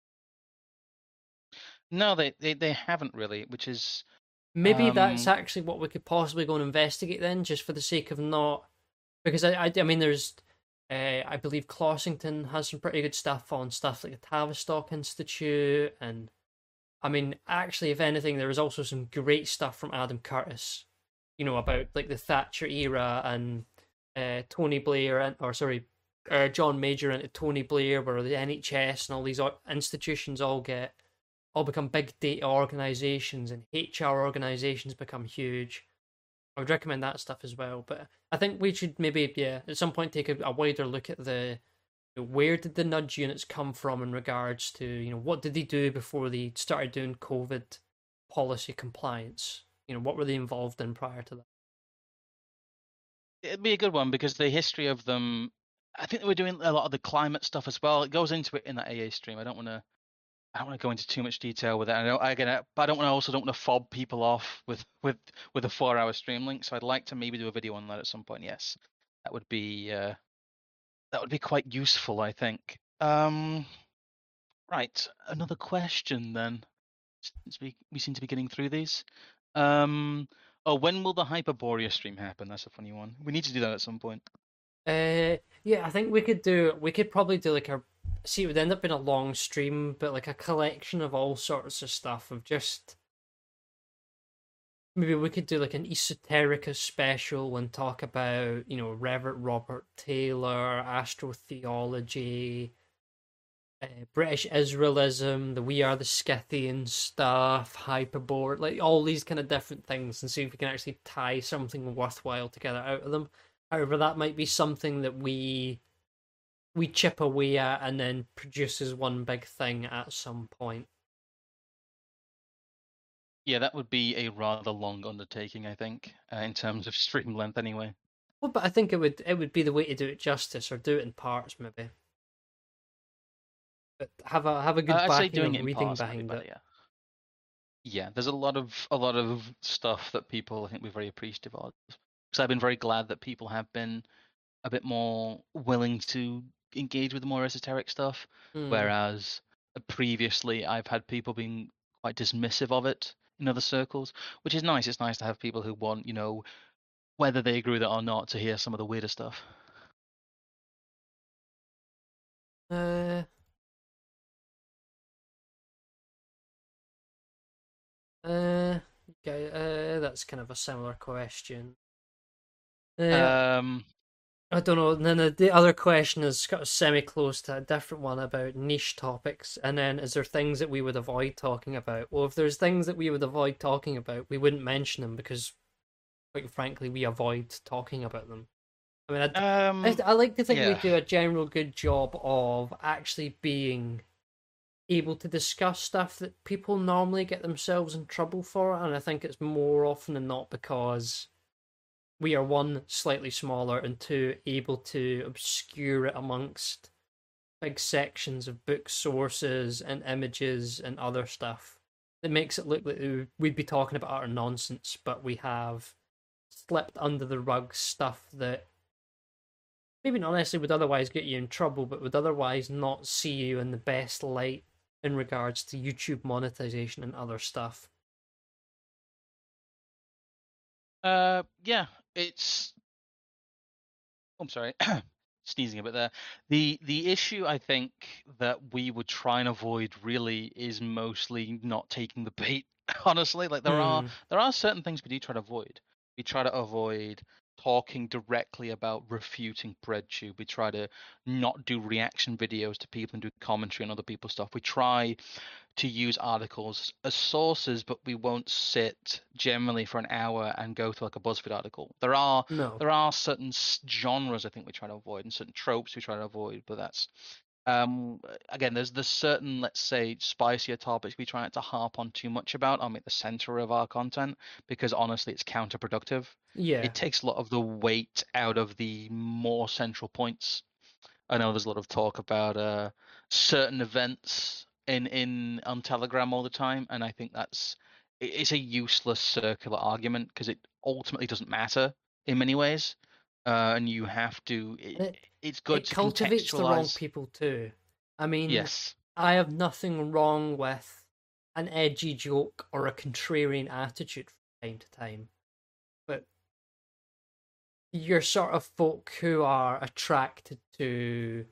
No, they, they they haven't really, which is Maybe that's um. actually what we could possibly go and investigate then, just for the sake of not. Because I, I, I mean, there's, uh, I believe Clossington has some pretty good stuff on stuff like the Tavistock Institute, and I mean, actually, if anything, there was also some great stuff from Adam Curtis, you know, about like the Thatcher era and uh, Tony Blair, and or sorry, uh, John Major into Tony Blair, where the N H S and all these institutions all get all become big data organizations and H R organizations become huge. I would recommend that stuff as well. But I think we should maybe, yeah, at some point take a, a wider look at the where did the nudge units come from in regards to, you know, what did they do before they started doing COVID policy compliance? You know, what were they involved in prior to that? It'd be a good one because the history of them. I think they were doing a lot of the climate stuff as well. It goes into it in that A A stream. I don't want to. I don't want to go into too much detail with it. I don't. I get but I don't want to also don't want to fob people off with with with a four-hour stream link. So I'd like to maybe do a video on that at some point. Yes, that would be uh, that would be quite useful, I think. Um, right, another question then. Since we we seem to be getting through these. Um, oh, when will the Hyperborea stream happen? That's a funny one. We need to do that at some point. Uh, yeah, I think we could do. We could probably do like a. See, it would end up being a long stream, but like a collection of all sorts of stuff of just. Maybe we could do like an esoterica special and talk about, you know, Reverend Robert Taylor, astrotheology, uh, British Israelism, the We Are the Scythians stuff, Hyperboard, like all these kind of different things, and see if we can actually tie something worthwhile together out of them. However, that might be something that we we chip away at and then produces one big thing at some point. Yeah, that would be a rather long undertaking, I think, uh, in terms of stream length anyway. Well, but I think it would it would be the way to do it justice, or do it in parts maybe. But have a have a Uh, good I'd say backing doing it of in reading parts might be behind better, it. yeah. Yeah, there's a lot of a lot of stuff that people I think we're very appreciative of. So I've been very glad that people have been a bit more willing to engage with the more esoteric stuff, Hmm. whereas previously I've had people being quite dismissive of it in other circles, which is nice. It's nice to have people who want, you know, whether they agree with it or not, to hear some of the weirder stuff. Uh. Uh. Okay. Uh. That's kind of a similar question. Uh. Um, I don't know. And then the, the other question is kind of semi close to a different one about niche topics. And then, is there things that we would avoid talking about? Well, if there's things that we would avoid talking about, we wouldn't mention them because, quite frankly, we avoid talking about them. I mean, I, I, Um, I like to think we yeah. do a general good job of actually being able to discuss stuff that people normally get themselves in trouble for. And I think it's more often than not because we are, one, slightly smaller, and two, able to obscure it amongst big sections of book sources and images and other stuff that makes it look like we'd be talking about utter nonsense, but we have slipped under the rug stuff that maybe not necessarily would otherwise get you in trouble, but would otherwise not see you in the best light in regards to YouTube monetization and other stuff. Uh, yeah, it's. I'm sorry, sneezing a bit there. The the issue I think that we would try and avoid really is mostly not taking the bait. Honestly, like there are Hmm. there are certain things we do try to avoid. We try to avoid talking directly about refuting BreadTube. We try to not do reaction videos to people and do commentary on other people's stuff. We try to use articles as sources, but we won't sit generally for an hour and go through like a BuzzFeed article. There are No. there are certain genres I think we try to avoid and certain tropes we try to avoid, but that's um again there's the certain, let's say, spicier topics we try not to harp on too much about. I'll make the center of our content because honestly it's counterproductive. Yeah. It takes a lot of the weight out of the more central points. I know there's a lot of talk about uh, certain events in in on Telegram all the time, and I think that's it's a useless circular argument because it ultimately doesn't matter in many ways, uh, and you have to. It, And it, it's good it to cultivates the wrong contextualize. people too. I mean, Yes. I have nothing wrong with an edgy joke or a contrarian attitude from time to time, but you're sort of folk who are attracted to,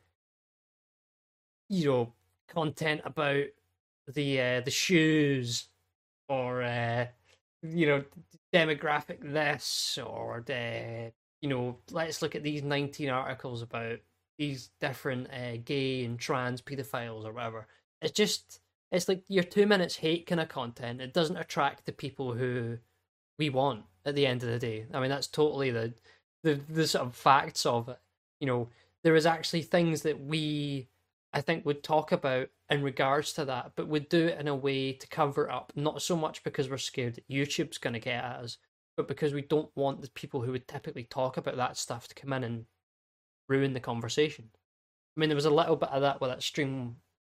you know, content about the uh, the shoes or uh, you know, demographic this or the, you know, let's look at these nineteen articles about these different uh, gay and trans pedophiles or whatever. It's just, it's like your two minutes hate kind of content. It doesn't attract the people who we want at the end of the day. I mean, that's totally the the the sort of facts of it. You know, there is actually things that we, I think, would talk about in regards to that, but would do it in a way to cover it up, not so much because we're scared that YouTube's going to get at us, but because we don't want the people who would typically talk about that stuff to come in and ruin the conversation. I mean, there was a little bit of that with that stream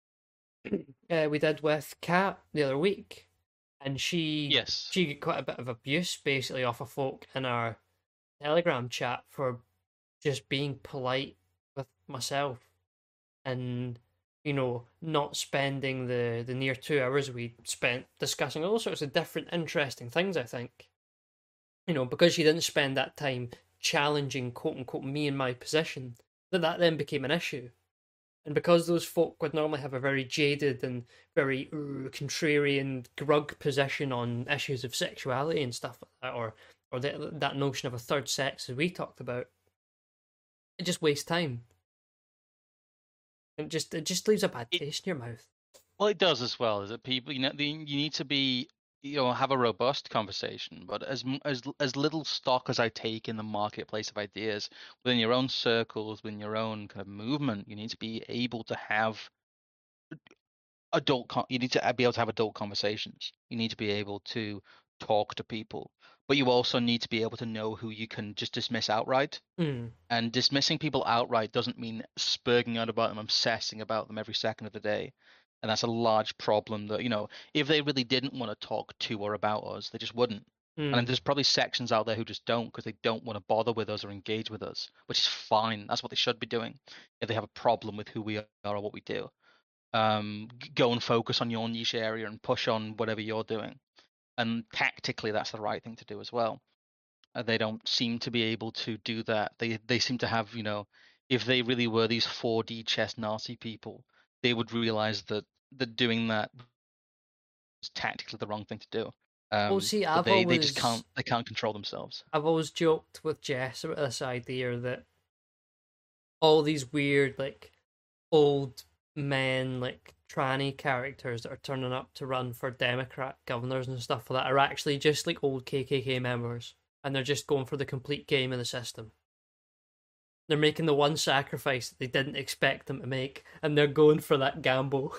uh, we did with Kat the other week, and she Yes. she got quite a bit of abuse basically off of folk in our Telegram chat for just being polite with myself and, you know, not spending the the near two hours we spent discussing all sorts of different interesting things. I think, you know, because she didn't spend that time challenging quote unquote me in my position, that that then became an issue. And because those folk would normally have a very jaded and very uh, contrarian grug position on issues of sexuality and stuff like that, or or the, that notion of a third sex as we talked about, it just wastes time. It just it just leaves a bad It, taste in your mouth. well, it does as well. Is that people? You know, the, you need to be, you know, have a robust conversation. But as as as little stock as I take in the marketplace of ideas within your own circles, within your own kind of movement, you need to be able to have adult. Con- you need to be able to have adult conversations. You need to be able to talk to people, but you also need to be able to know who you can just dismiss outright. Mm, And dismissing people outright doesn't mean spurging out about them, obsessing about them every second of the day. And that's a large problem that, you know, if they really didn't want to talk to or about us, they just wouldn't. And mm, there's probably sections out there who just don't because they don't want to bother with us or engage with us, which is fine. That's what they should be doing if they have a problem with who we are or what we do. Um, go and focus on your niche area and push on whatever you're doing. And tactically, that's the right thing to do as well. Uh, they don't seem to be able to do that. They they seem to have, you know, if they really were these four D chess Nazi people, they would realize that that doing that was tactically the wrong thing to do. well, Um, see, but I've they they just always can't they can't control themselves. I've always joked with Jess about this idea that all these weird like old men like tranny characters that are turning up to run for Democrat governors and stuff like that are actually just like old K K K members, and they're just going for the complete game of the system. They're making the one sacrifice that they didn't expect them to make, and they're going for that gamble.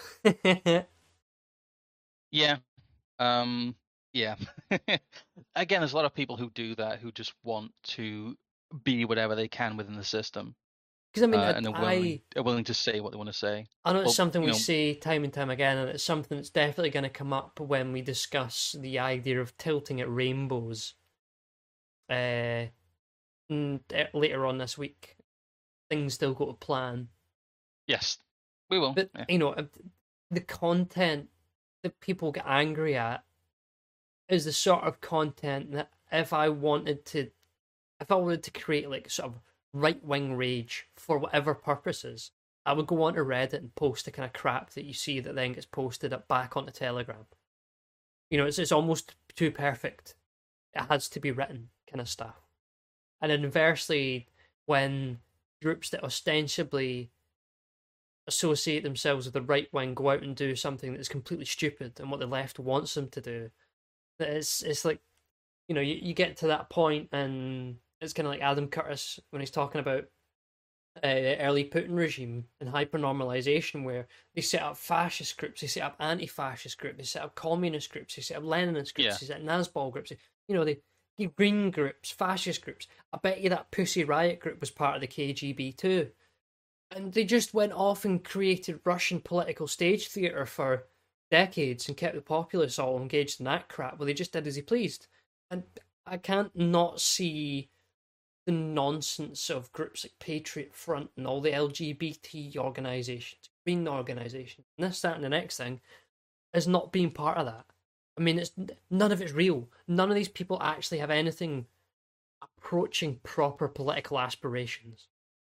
Yeah. Um. Yeah. Again, there's a lot of people who do that who just want to be whatever they can within the system, Because I mean, uh, I, and are willing I are willing to say what they want to say. I know it's Well, something you we know, say time and time again, and it's something that's definitely going to come up when we discuss the idea of tilting at rainbows. Uh, later on this week, things still go to plan. yes, we will. But Yeah. you know, the content that people get angry at is the sort of content that if I wanted to, if I wanted to create like sort of right wing rage for whatever purposes, I would go onto Reddit and post the kind of crap that you see that then gets posted up back onto Telegram. You know, it's it's almost too perfect. It has to be written kind of stuff. And inversely, when groups that ostensibly associate themselves with the right wing go out and do something that is completely stupid and what the left wants them to do, that it's it's like, you know, you, you get to that point and it's kind of like Adam Curtis when he's talking about uh, early Putin regime and hypernormalization, where they set up fascist groups, they set up anti-fascist groups, they set up communist groups, they set up Leninist groups, Yeah. they set up Nazbol groups, you know, they green groups, fascist groups. I bet you that Pussy Riot group was part of the K G B too. And they just went off and created Russian political stage theatre for decades and kept the populace all engaged in that crap, where they just did as he pleased. And I can't not see the nonsense of groups like Patriot Front and all the L G B T organisations, green organisations, and this, that, and the next thing, as not being part of that. I mean, it's none of it's real. None of these people actually have anything approaching proper political aspirations.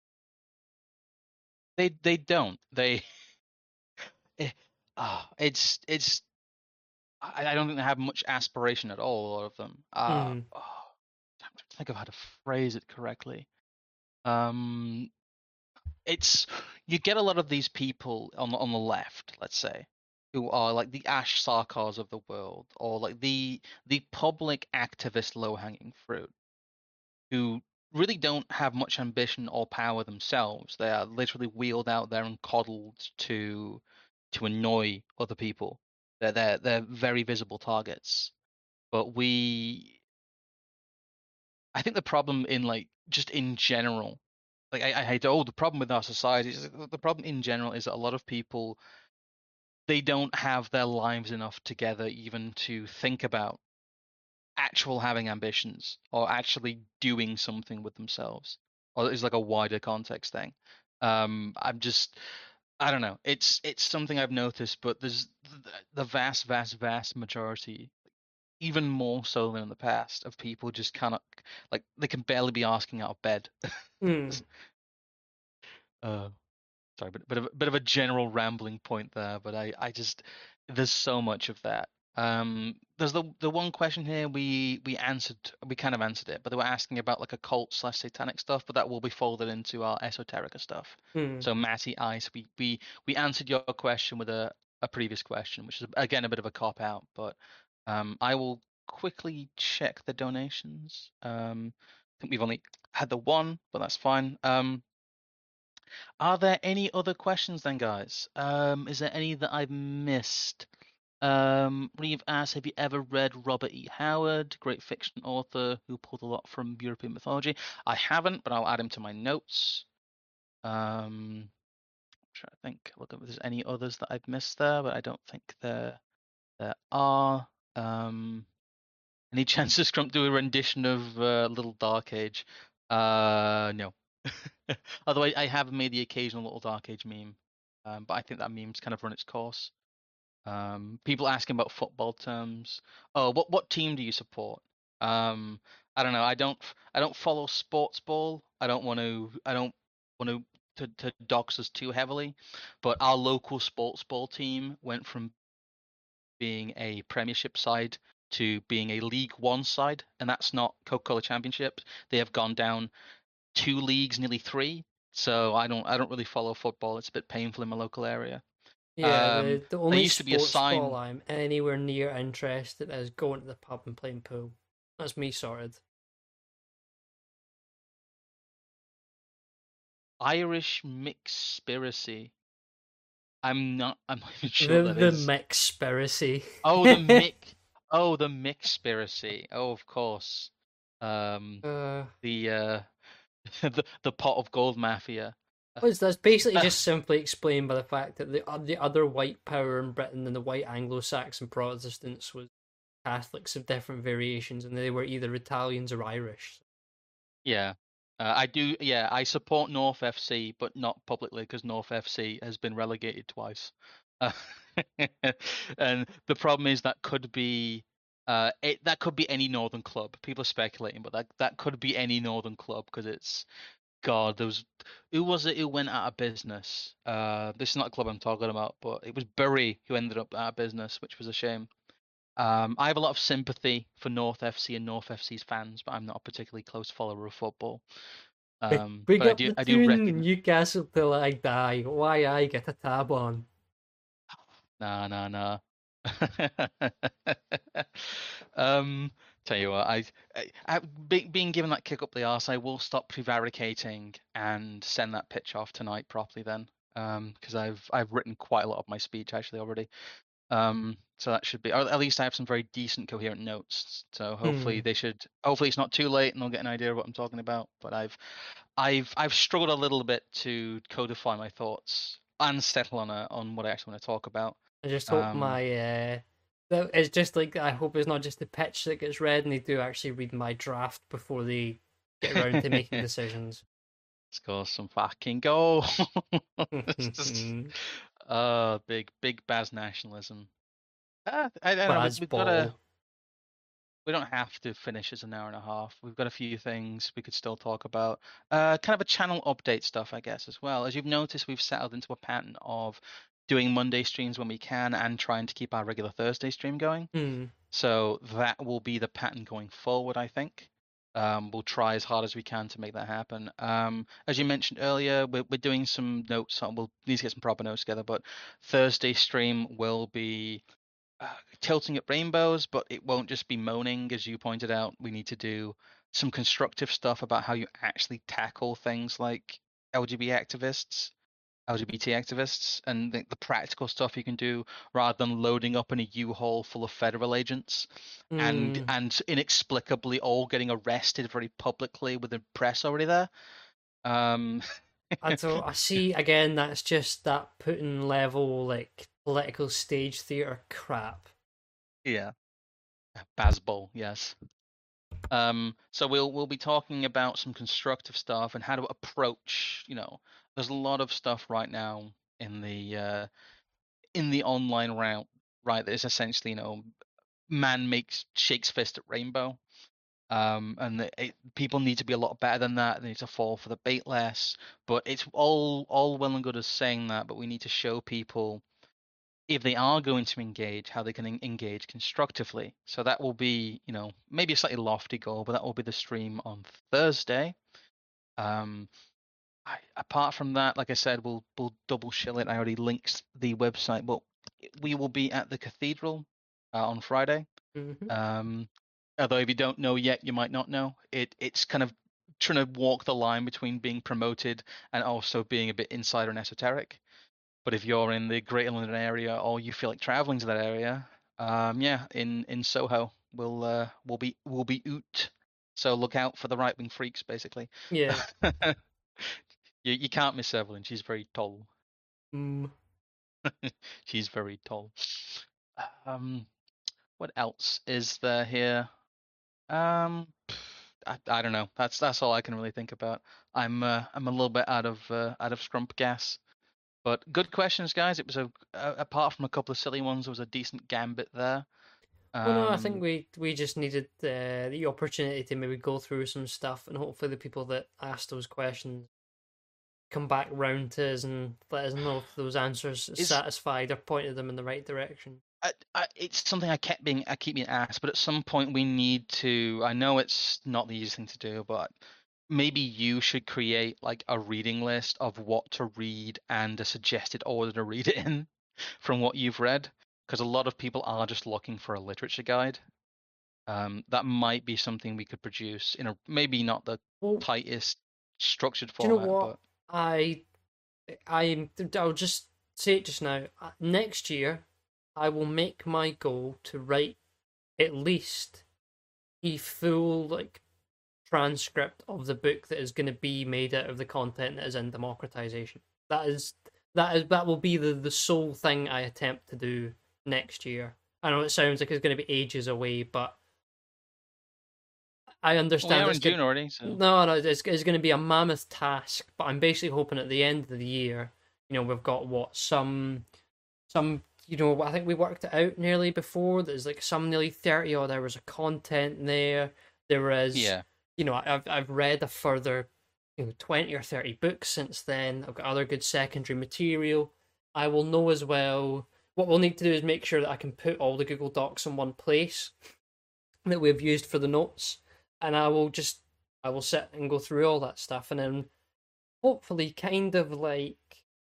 They they don't. They. Eh, ah, it's it's. I, I don't think they have much aspiration at all. A lot of them. Uh, Mm. oh, I'm trying to think of how to phrase it correctly. Um, it's you get a lot of these people on the on the left, let's say, who are like the Ash Sarkars of the world, or like the the public activist low hanging fruit, who really don't have much ambition or power themselves. They are literally wheeled out there and coddled to to annoy other people. They're they're they're very visible targets. But we, I think the problem in like just in general, like I, I hate oh the problem with our society is the problem in general is that a lot of people they don't have their lives enough together even to think about actual having ambitions or actually doing something with themselves, or it's like a wider context thing. um I'm just I don't know, it's it's something I've noticed, but there's the vast vast vast majority, even more so than in the past, of people just cannot, like they can barely be asking out of bed. Mm. uh Sorry, but bit of a bit of a general rambling point there, but I I just there's so much of that. Um, there's the the one question here we we answered we kind of answered it, but they were asking about like occult slash satanic stuff, but that will be folded into our esoterica stuff. Mm. So Matty Ice, we we we answered your question with a a previous question, which is again a bit of a cop out, but um I will quickly check the donations. Um, I think we've only had the one, but that's fine. Um. Are there any other questions then, guys? Um, is there any that I've missed? Um, Reeve asks, have you ever read Robert E. Howard, great fiction author who pulled a lot from European mythology? I haven't, but I'll add him to my notes. Um, I'm trying to think, look if there's any others that I've missed there, but I don't think there there are. Um, any chance to Scrump do a rendition of uh, Little Dark Age? Uh, no. Although I, I have made the occasional Little Dark Age meme, um, but I think that meme's kind of run its course. Um, people asking about football terms. Oh, what what team do you support? Um, I don't know. I don't I don't follow sports ball. I don't want to. I don't want to, to to dox us too heavily. But our local sports ball team went from being a Premiership side to being a League One side, and that's not Coca-Cola Championships. They have gone down two leagues, nearly three, so I don't I don't really follow football. It's a bit painful in my local area. Yeah, Um, the the there only used to be a sports ball sign. I'm anywhere near interested in is going to the pub and playing pool. That's me sorted. Irish Mixspiracy. I'm not. I'm not even sure The what that the is. Mixspiracy. Oh, the Mick. Oh, the Mixspiracy. Oh, of course. Um, uh, the uh, the the pot of gold mafia. well, it's- that's basically Uh, just simply explained by the fact that the uh, the other white power in Britain and the white Anglo-Saxon Protestants was Catholics of different variations, and they were either Italians or Irish. yeah. Uh, I do. Yeah, I support North F C, but not publicly because North F C has been relegated twice. Uh, and the problem is that could be. Uh, it, that could be any northern club. People are speculating, but that that could be any northern club because it's God, there was who was it who went out of business? Uh, this is not a club I'm talking about, but it was Bury who ended up out of business, which was a shame. Um, I have a lot of sympathy for North F C and North F C's fans, but I'm not a particularly close follower of football. Um, Bring but I up do, the I do tune, reckon. Newcastle till I die. Why I get a tab on? Nah, nah, nah. um, tell you what, I, I, I be, being given that kick up the arse, I will stop prevaricating and send that pitch off tonight properly then. Um, because I've I've written quite a lot of my speech actually already. Um, so that should be, or at least I have some very decent coherent notes. So hopefully Hmm. they should, hopefully it's not too late and they'll get an idea of what I'm talking about. But I've I've I've struggled a little bit to codify my thoughts and settle on a on what I actually want to talk about. I just hope Um, my uh, that- it's just like I hope it's not just the pitch that gets read, and they do actually read my draft before they get around to making decisions. Score some fucking goal. It's just uh big big Baz nationalism. Uh, I, I don't know. We, we've got to. Bazball. We don't have to finish as an hour and a half. We've got a few things we could still talk about. Uh, kind of a channel update stuff, I guess, as well. As you've noticed, we've settled into a pattern of doing Monday streams when we can and trying to keep our regular Thursday stream going. Hmm. So that will be the pattern going forward, I think. Um, we'll try as hard as we can to make that happen. Um, as you mentioned earlier, we're, we're doing some notes. On, we'll need to get some proper notes together, but Thursday stream will be uh, tilting at rainbows, but it won't just be moaning, as you pointed out. We need to do some constructive stuff about how you actually tackle things like L G B T activists L G B T activists and the, the practical stuff you can do rather than loading up in a U-Haul full of federal agents and Hmm. and inexplicably all getting arrested very publicly with the press already there. Um, I don't. I see again. That's just that Putin level like political stage theater crap. yeah, Bazball, yes. Um, so we'll we'll be talking about some constructive stuff and how to approach. You know, there's a lot of stuff right now in the uh, in the online route, right? That is essentially, you know, man makes shakes fist at rainbow. Um, and the, it, people need to be a lot better than that. They need to fall for the bait less. But it's all all well and good as saying that, but we need to show people if they are going to engage, how they can en- engage constructively. So that will be, you know, maybe a slightly lofty goal, but that will be the stream on Thursday. Um, I, apart from that, like I said, we'll we'll double shill it. I already linked the website, but we will be at the cathedral uh, on Friday. Mm-hmm. Um, although if you don't know yet, you might not know. It it's kind of trying to walk the line between being promoted and also being a bit insider and esoteric. But if you're in the Greater London area or you feel like traveling to that area, um, yeah, in in Soho, we'll uh, we'll be we'll be oot. So look out for the right wing freaks, basically. Yeah. you you can't miss Evelyn. She's very tall. Mm. She's very tall. Um, what else is there here? Um, I, I don't know. That's that's all I can really think about. I'm uh, I'm a little bit out of uh, out of scrump gas. But good questions, guys. It was a, a apart from a couple of silly ones, there was a decent gambit there. Well, no, I think Um, we we just needed uh, the opportunity to maybe go through some stuff, and hopefully the people that asked those questions come back round to us and let us know if those answers is satisfied or pointed them in the right direction. I, I, it's something I kept being I keep being asked, but at some point we need to. I know it's not the easiest thing to do, but maybe you should create like a reading list of what to read and a suggested order to read it in from what you've read, because a lot of people are just looking for a literature guide. Um, that might be something we could produce in a maybe not the Well, tightest structured do you know format, what? but I I I'll just say it just now. Uh, Next year, I will make my goal to write at least a full like transcript of the book that is going to be made out of the content that is in democratization. That is that is that will be the the sole thing I attempt to do next year. I know it sounds like it's going to be ages away, but I we understand are it's in good. June already, so No, no, it's, it's going to be a mammoth task. But I'm basically hoping at the end of the year, you know, we've got what some some you know I think we worked it out nearly before. There's like some nearly thirty odd hours of content there. There is, yeah. you know, I've I've read a further, you know, twenty or thirty books since then. I've got other good secondary material. I will know as well. What we'll need to do is make sure that I can put all the Google Docs in one place that we've used for the notes, and I will just I will sit and go through all that stuff, and then hopefully, kind of like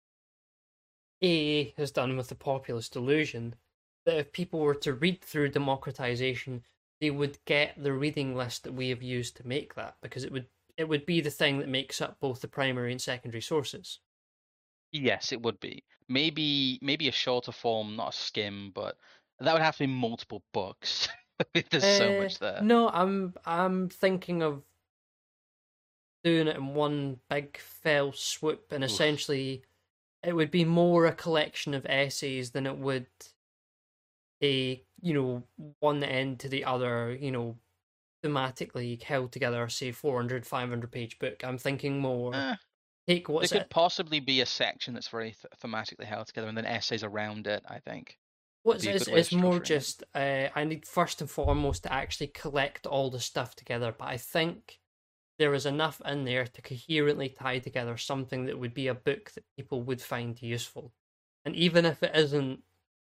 A has done with the populist delusion, that if people were to read through democratization, they would get the reading list that we have used to make that, because it would it would be the thing that makes up both the primary and secondary sources. Yes, it would be. Maybe maybe a shorter form, not a skim, but that would have to be multiple books. There's so Uh, much there. no, I'm I'm thinking of doing it in one big fell swoop, and Oof. essentially it would be more a collection of essays than it would a, you know, one end to the other, you know, thematically held together, say four hundred, five hundred page book. I'm thinking more Eh, take there what's could it possibly be a section that's very th thematically held together, and then essays around it, I think, would what's be a it's, good way of it's more structuring it. just uh, I need first and foremost to actually collect all the stuff together, but I think there is enough in there to coherently tie together something that would be a book that people would find useful. And even if it isn't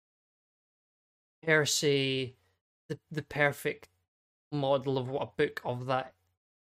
per se the the perfect model of what a book of that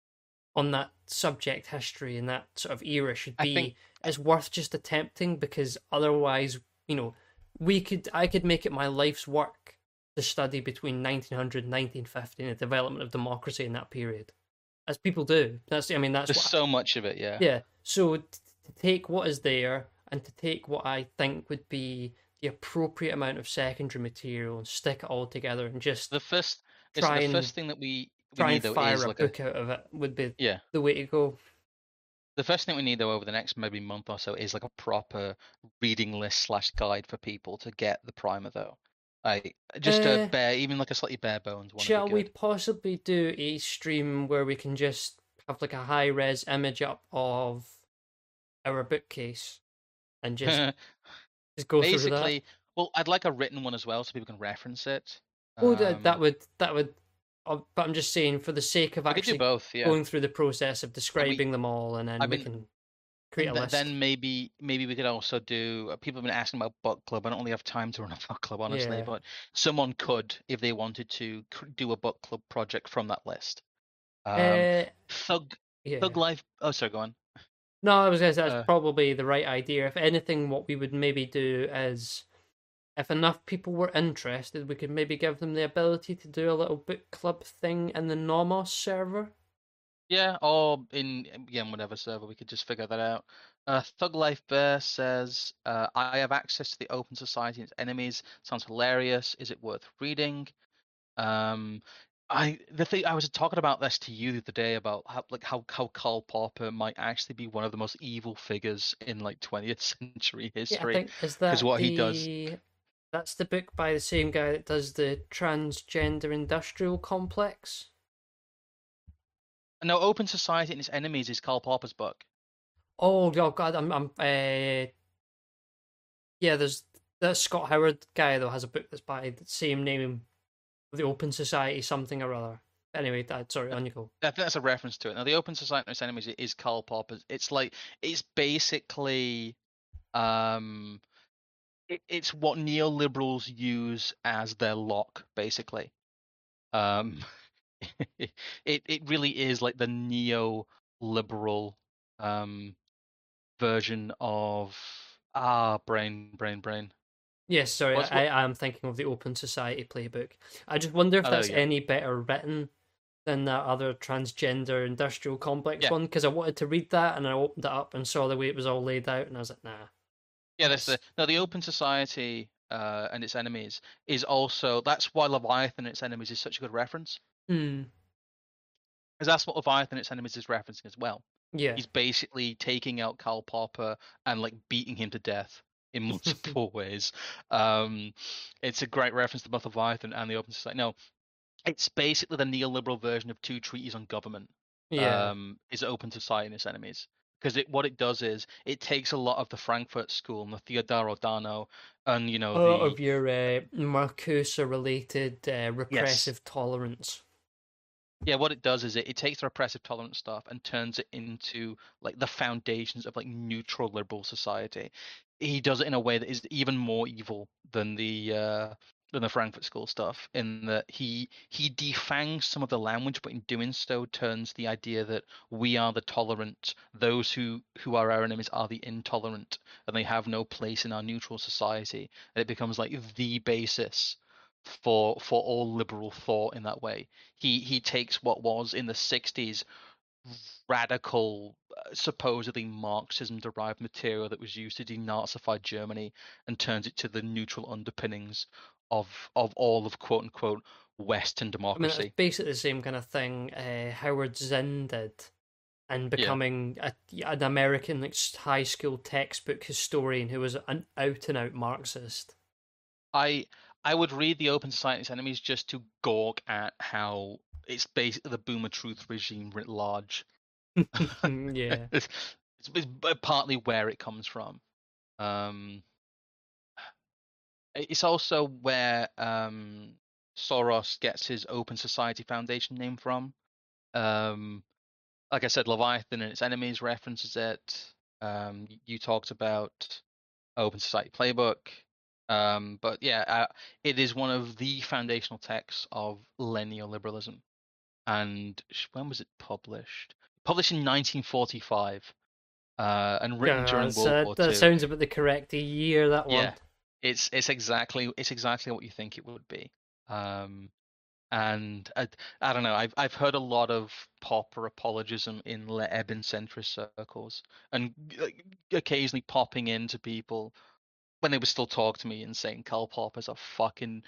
on that subject history and that sort of era should I think be, is worth just attempting, because otherwise, you know, we could I could make it my life's work to study between nineteen hundred and nineteen fifty and the development of democracy in that period, as people do. That's I mean that's there's what so much of it, yeah. yeah. So t- to take what is there and to take what I think would be the appropriate amount of secondary material and stick it all together and just The first is try the and first thing that we we try need and though fire is a like a book out of it would be yeah. the way to go. The first thing we need though over the next maybe month or so is like a proper reading list slash guide for people to get the primer though. I just a Uh, bare, even like a slightly bare bones one would be shall we good. possibly do a stream where we can just have like a high res image up of our bookcase and just just go through that? Basically, well, I'd like a written one as well so people can reference it. Oh, that that Um, would that would. uh, But I'm just saying, for the sake of we could do actually both, yeah. going through the process of And we, describing them all, and then I've we been, can create a and th- list. then maybe maybe we could also do. uh, People have been asking about book club. I don't really have time to run a book club, honestly, Yeah. but someone could, if they wanted to, cr- do a book club project from that list. Um, Uh, Thug, Thug yeah. Life. Oh, sorry, go on. No, I was gonna say that's Uh, probably the right idea. If anything, what we would maybe do is, if enough people were interested, we could maybe give them the ability to do a little book club thing in the Nomos server. yeah, or in again whatever server we could just figure that out. Uh, Thug Life Bear says, uh, "I have access to the Open Society and its enemies. Sounds hilarious. Is it worth reading?" Um, I the thing I was talking about this to you the other day about how like how how Karl Popper might actually be one of the most evil figures in like twentieth century Yeah, I history think is because that what he does. the that's the book by the same guy that does the transgender industrial complex. No, Open Society and its enemies is Karl Popper's book. Oh, oh God, I'm I'm uh, yeah. There's that Scott Howard guy though has a book that's by the same name, the Open Society something or other. Anyway, that sorry, on you go. I think that's a reference to it. Now, the Open Society and its enemies is Karl Popper's. It's like it's basically um, it, it's what neoliberals use as their lock, basically. Um, it it really is like the neo liberal um, version of ah brain brain brain. Yes, sorry, What's what? I, I am thinking of the Open Society playbook. I just wonder if Oh, there that's we go. any better written than that other transgender industrial complex Yeah, one, because I wanted to read that and I opened it up and saw the way it was all laid out, and I was like, nah, yeah. That's the that's no. The Open Society uh, and its enemies is also that's why Leviathan and its enemies is such a good reference, hmm, because that's what Leviathan and its enemies is referencing as well. yeah. He's basically taking out Karl Popper and like beating him to death in multiple ways. Um, it's a great reference to both Leviathan and the Open Society. No, it's basically the neoliberal version of two treaties on government. Yeah. Um, is Open Society and its enemies. Because it what it does is it takes a lot of the Frankfurt School and the Theodore Adorno and you know Out the of your uh, Marcuse related uh, yes. repressive tolerance. Yeah, what it does is it, it takes the repressive tolerance stuff and turns it into like the foundations of like neutral liberal society. He does it in a way that is even more evil than the uh than the Frankfurt School stuff, in that he he defangs some of the language, but in doing so turns the idea that we are the tolerant, those who who are our enemies are the intolerant, and they have no place in our neutral society. And it becomes like the basis for for all liberal thought in that way. He he takes what was in the sixties radical, uh, supposedly Marxism derived material that was used to denazify Germany and turns it to the neutral underpinnings of of all of quote unquote Western I mean, it's democracy. basically the same kind of thing uh, Howard Zinn did and Yeah. becoming a, an American like, high school textbook historian who was an out and out Marxist. I I would read the Open Society's enemies just to gawk at how it's basically the boomer truth regime writ large. Yeah. it's, it's, it's partly where it comes from. Um, It's also where um, Soros gets his Open Society Foundation name from. Um, like I said, Leviathan and its enemies references it. Um, you talked about Open Society Playbook. Um, but yeah, uh, it is one of the foundational texts of neoliberalism. And when was it published? Published in nineteen forty-five, uh, and written Yeah, during World so War that Two. sounds about the correct year, that one. Yeah, it's it's exactly it's exactly what you think it would be. Um, and I, I don't know. I've I've heard a lot of Popper apologism in Le Ebin centrist circles, and like, occasionally popping into people when they would still talk to me and saying Karl Popper's a fucking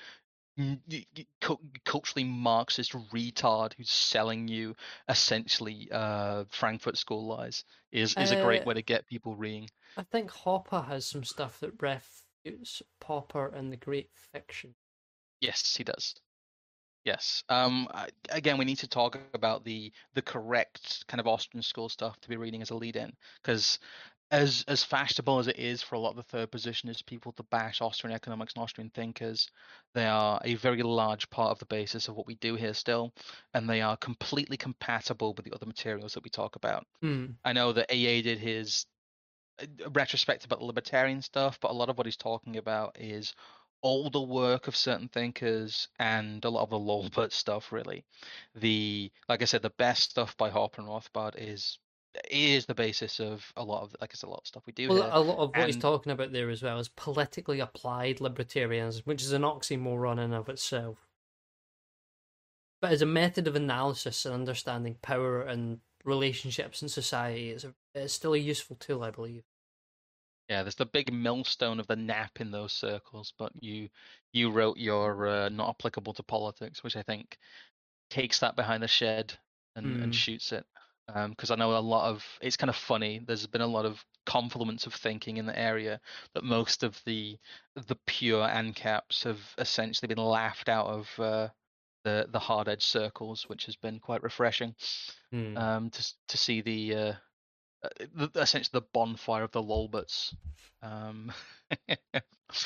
culturally Marxist retard who's selling you essentially uh, Frankfurt School lies is is a Uh, great way to get people reading. I think Hopper has some stuff that refutes Popper and the Great Fiction. Yes, he does. Yes. Um. I, again, we need to talk about the the correct kind of Austrian school stuff to be reading as a lead-in, because as as fashionable as it is for a lot of the third positionist people to bash Austrian economics and Austrian thinkers, they are a very large part of the basis of what we do here still, and they are completely compatible with the other materials that we talk about. Hmm. I know that A A did his retrospect about the libertarian stuff, but a lot of what he's talking about is older work of certain thinkers and a lot of the Lolbert stuff. Really, the like I said, the best stuff by Hopper and Rothbard is is the basis of a lot of like I said, a lot of stuff we do Well, here. a lot of what he's And talking about there as well is politically applied libertarianism, which is an oxymoron in and of itself. But as a method of analysis and understanding power and relationships in society, it's, a, it's still a useful tool, I believe. yeah, there's the big millstone of the nap in those circles, but you you wrote your uh, not applicable to politics, which I think takes that behind the shed and and Hmm. shoots it. Because um, I know a lot of it's kind of funny. There's been a lot of confluence of thinking in the area that most of the the pure ANCAPs have essentially been laughed out of uh, the the hard edge circles, which has been quite refreshing Hmm. um, to to see the, uh, the essentially the bonfire of the Lolberts. Um, it, uh,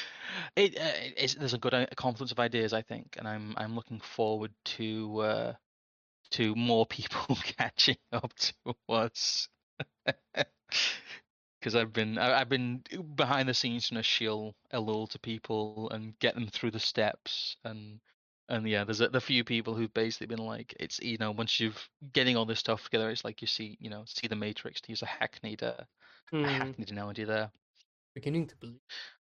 it's, there's a good uh, confluence of ideas, I think, and I'm I'm looking forward to. Uh, to more people catching up to us. Because I've been I, I've been behind the scenes trying to shill a little to people and get them through the steps, and And yeah, there's a, the few people who've basically been like, it's you know, once you've getting all this stuff together, it's like you see, you know, see the Matrix to use a hackneyed, uh, a Hmm. hackneyed analogy there. Beginning to believe.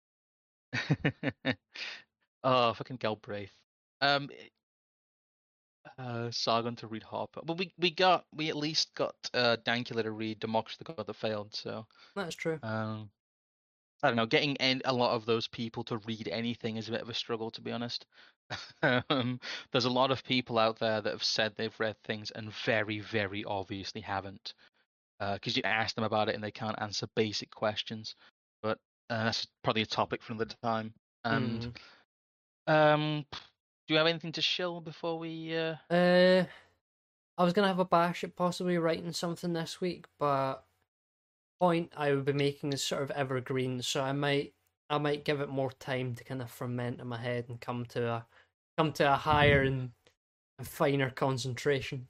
Oh, fucking Galbraith. Um, uh, Sargon to read Harper. Well, we we got we at least got uh Dankula to read Democracy the God That Failed. So That's true. um, I don't know, getting en- a lot of those people to read anything is a bit of a struggle, to be honest. um, there's a lot of people out there that have said they've read things and very, very obviously haven't, because you ask them about it and they can't answer basic questions. But uh, that's probably a topic for another time. And Hmm. um, do you have anything to shill before we? Uh... Uh, I was gonna have a bash at possibly writing something this week, but point I would be making is sort of evergreen, so I might I might give it more time to kind of ferment in my head and come to a come to a higher and a finer concentration.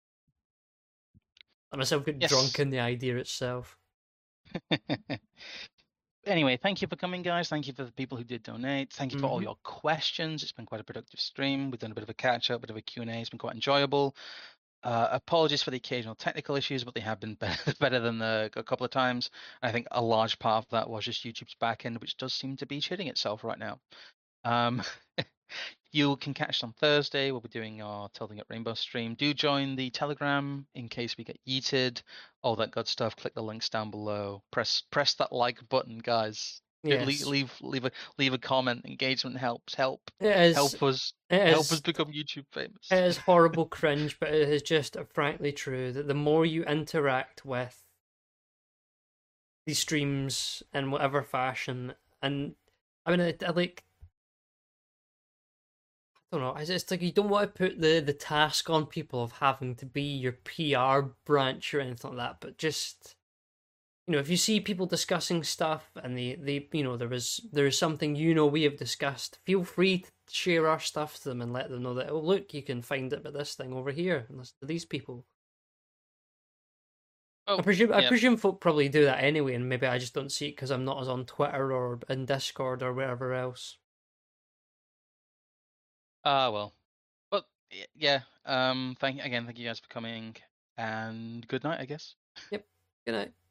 Let myself get drunk Yes. in the idea itself. Anyway, thank you for coming, guys. Thank you for the people who did donate. Thank you for all Mm-hmm. your questions. It's been quite a productive stream. We've done a bit of a catch up, bit of a Q and A. It's been quite enjoyable. Uh, apologies for the occasional technical issues, but they have been better, better than the, a couple of times. I think a large part of that was just YouTube's backend, which does seem to be shitting itself right now. Um, you can catch us on Thursday. We'll be doing our Tilting at Rainbow stream. Do join the Telegram in case we get yeeted. All that good stuff. Click the links down below. Press press that like button, guys. Leave Yes, leave leave a leave a comment. Engagement helps. Help it is. help us It help us is. become YouTube famous. It is horrible cringe, but it is just frankly true that the more you interact with these streams in whatever fashion, and I mean, I, I like I don't know. It's, it's like you don't want to put the the task on people of having to be your P R branch or anything like that, but just you know, if you see people discussing stuff and they, they you know, there is there is something you know we have discussed, feel free to share our stuff to them and let them know that, oh look, you can find it about this thing over here and listen to these people. I Oh presume I yeah. presume folk probably do that anyway, and maybe I just don't see it because I'm not as on Twitter or in Discord or wherever else. Ah well. But yeah. Um. Thank again. Thank you guys for coming. And good night, I guess. Yep. Good night.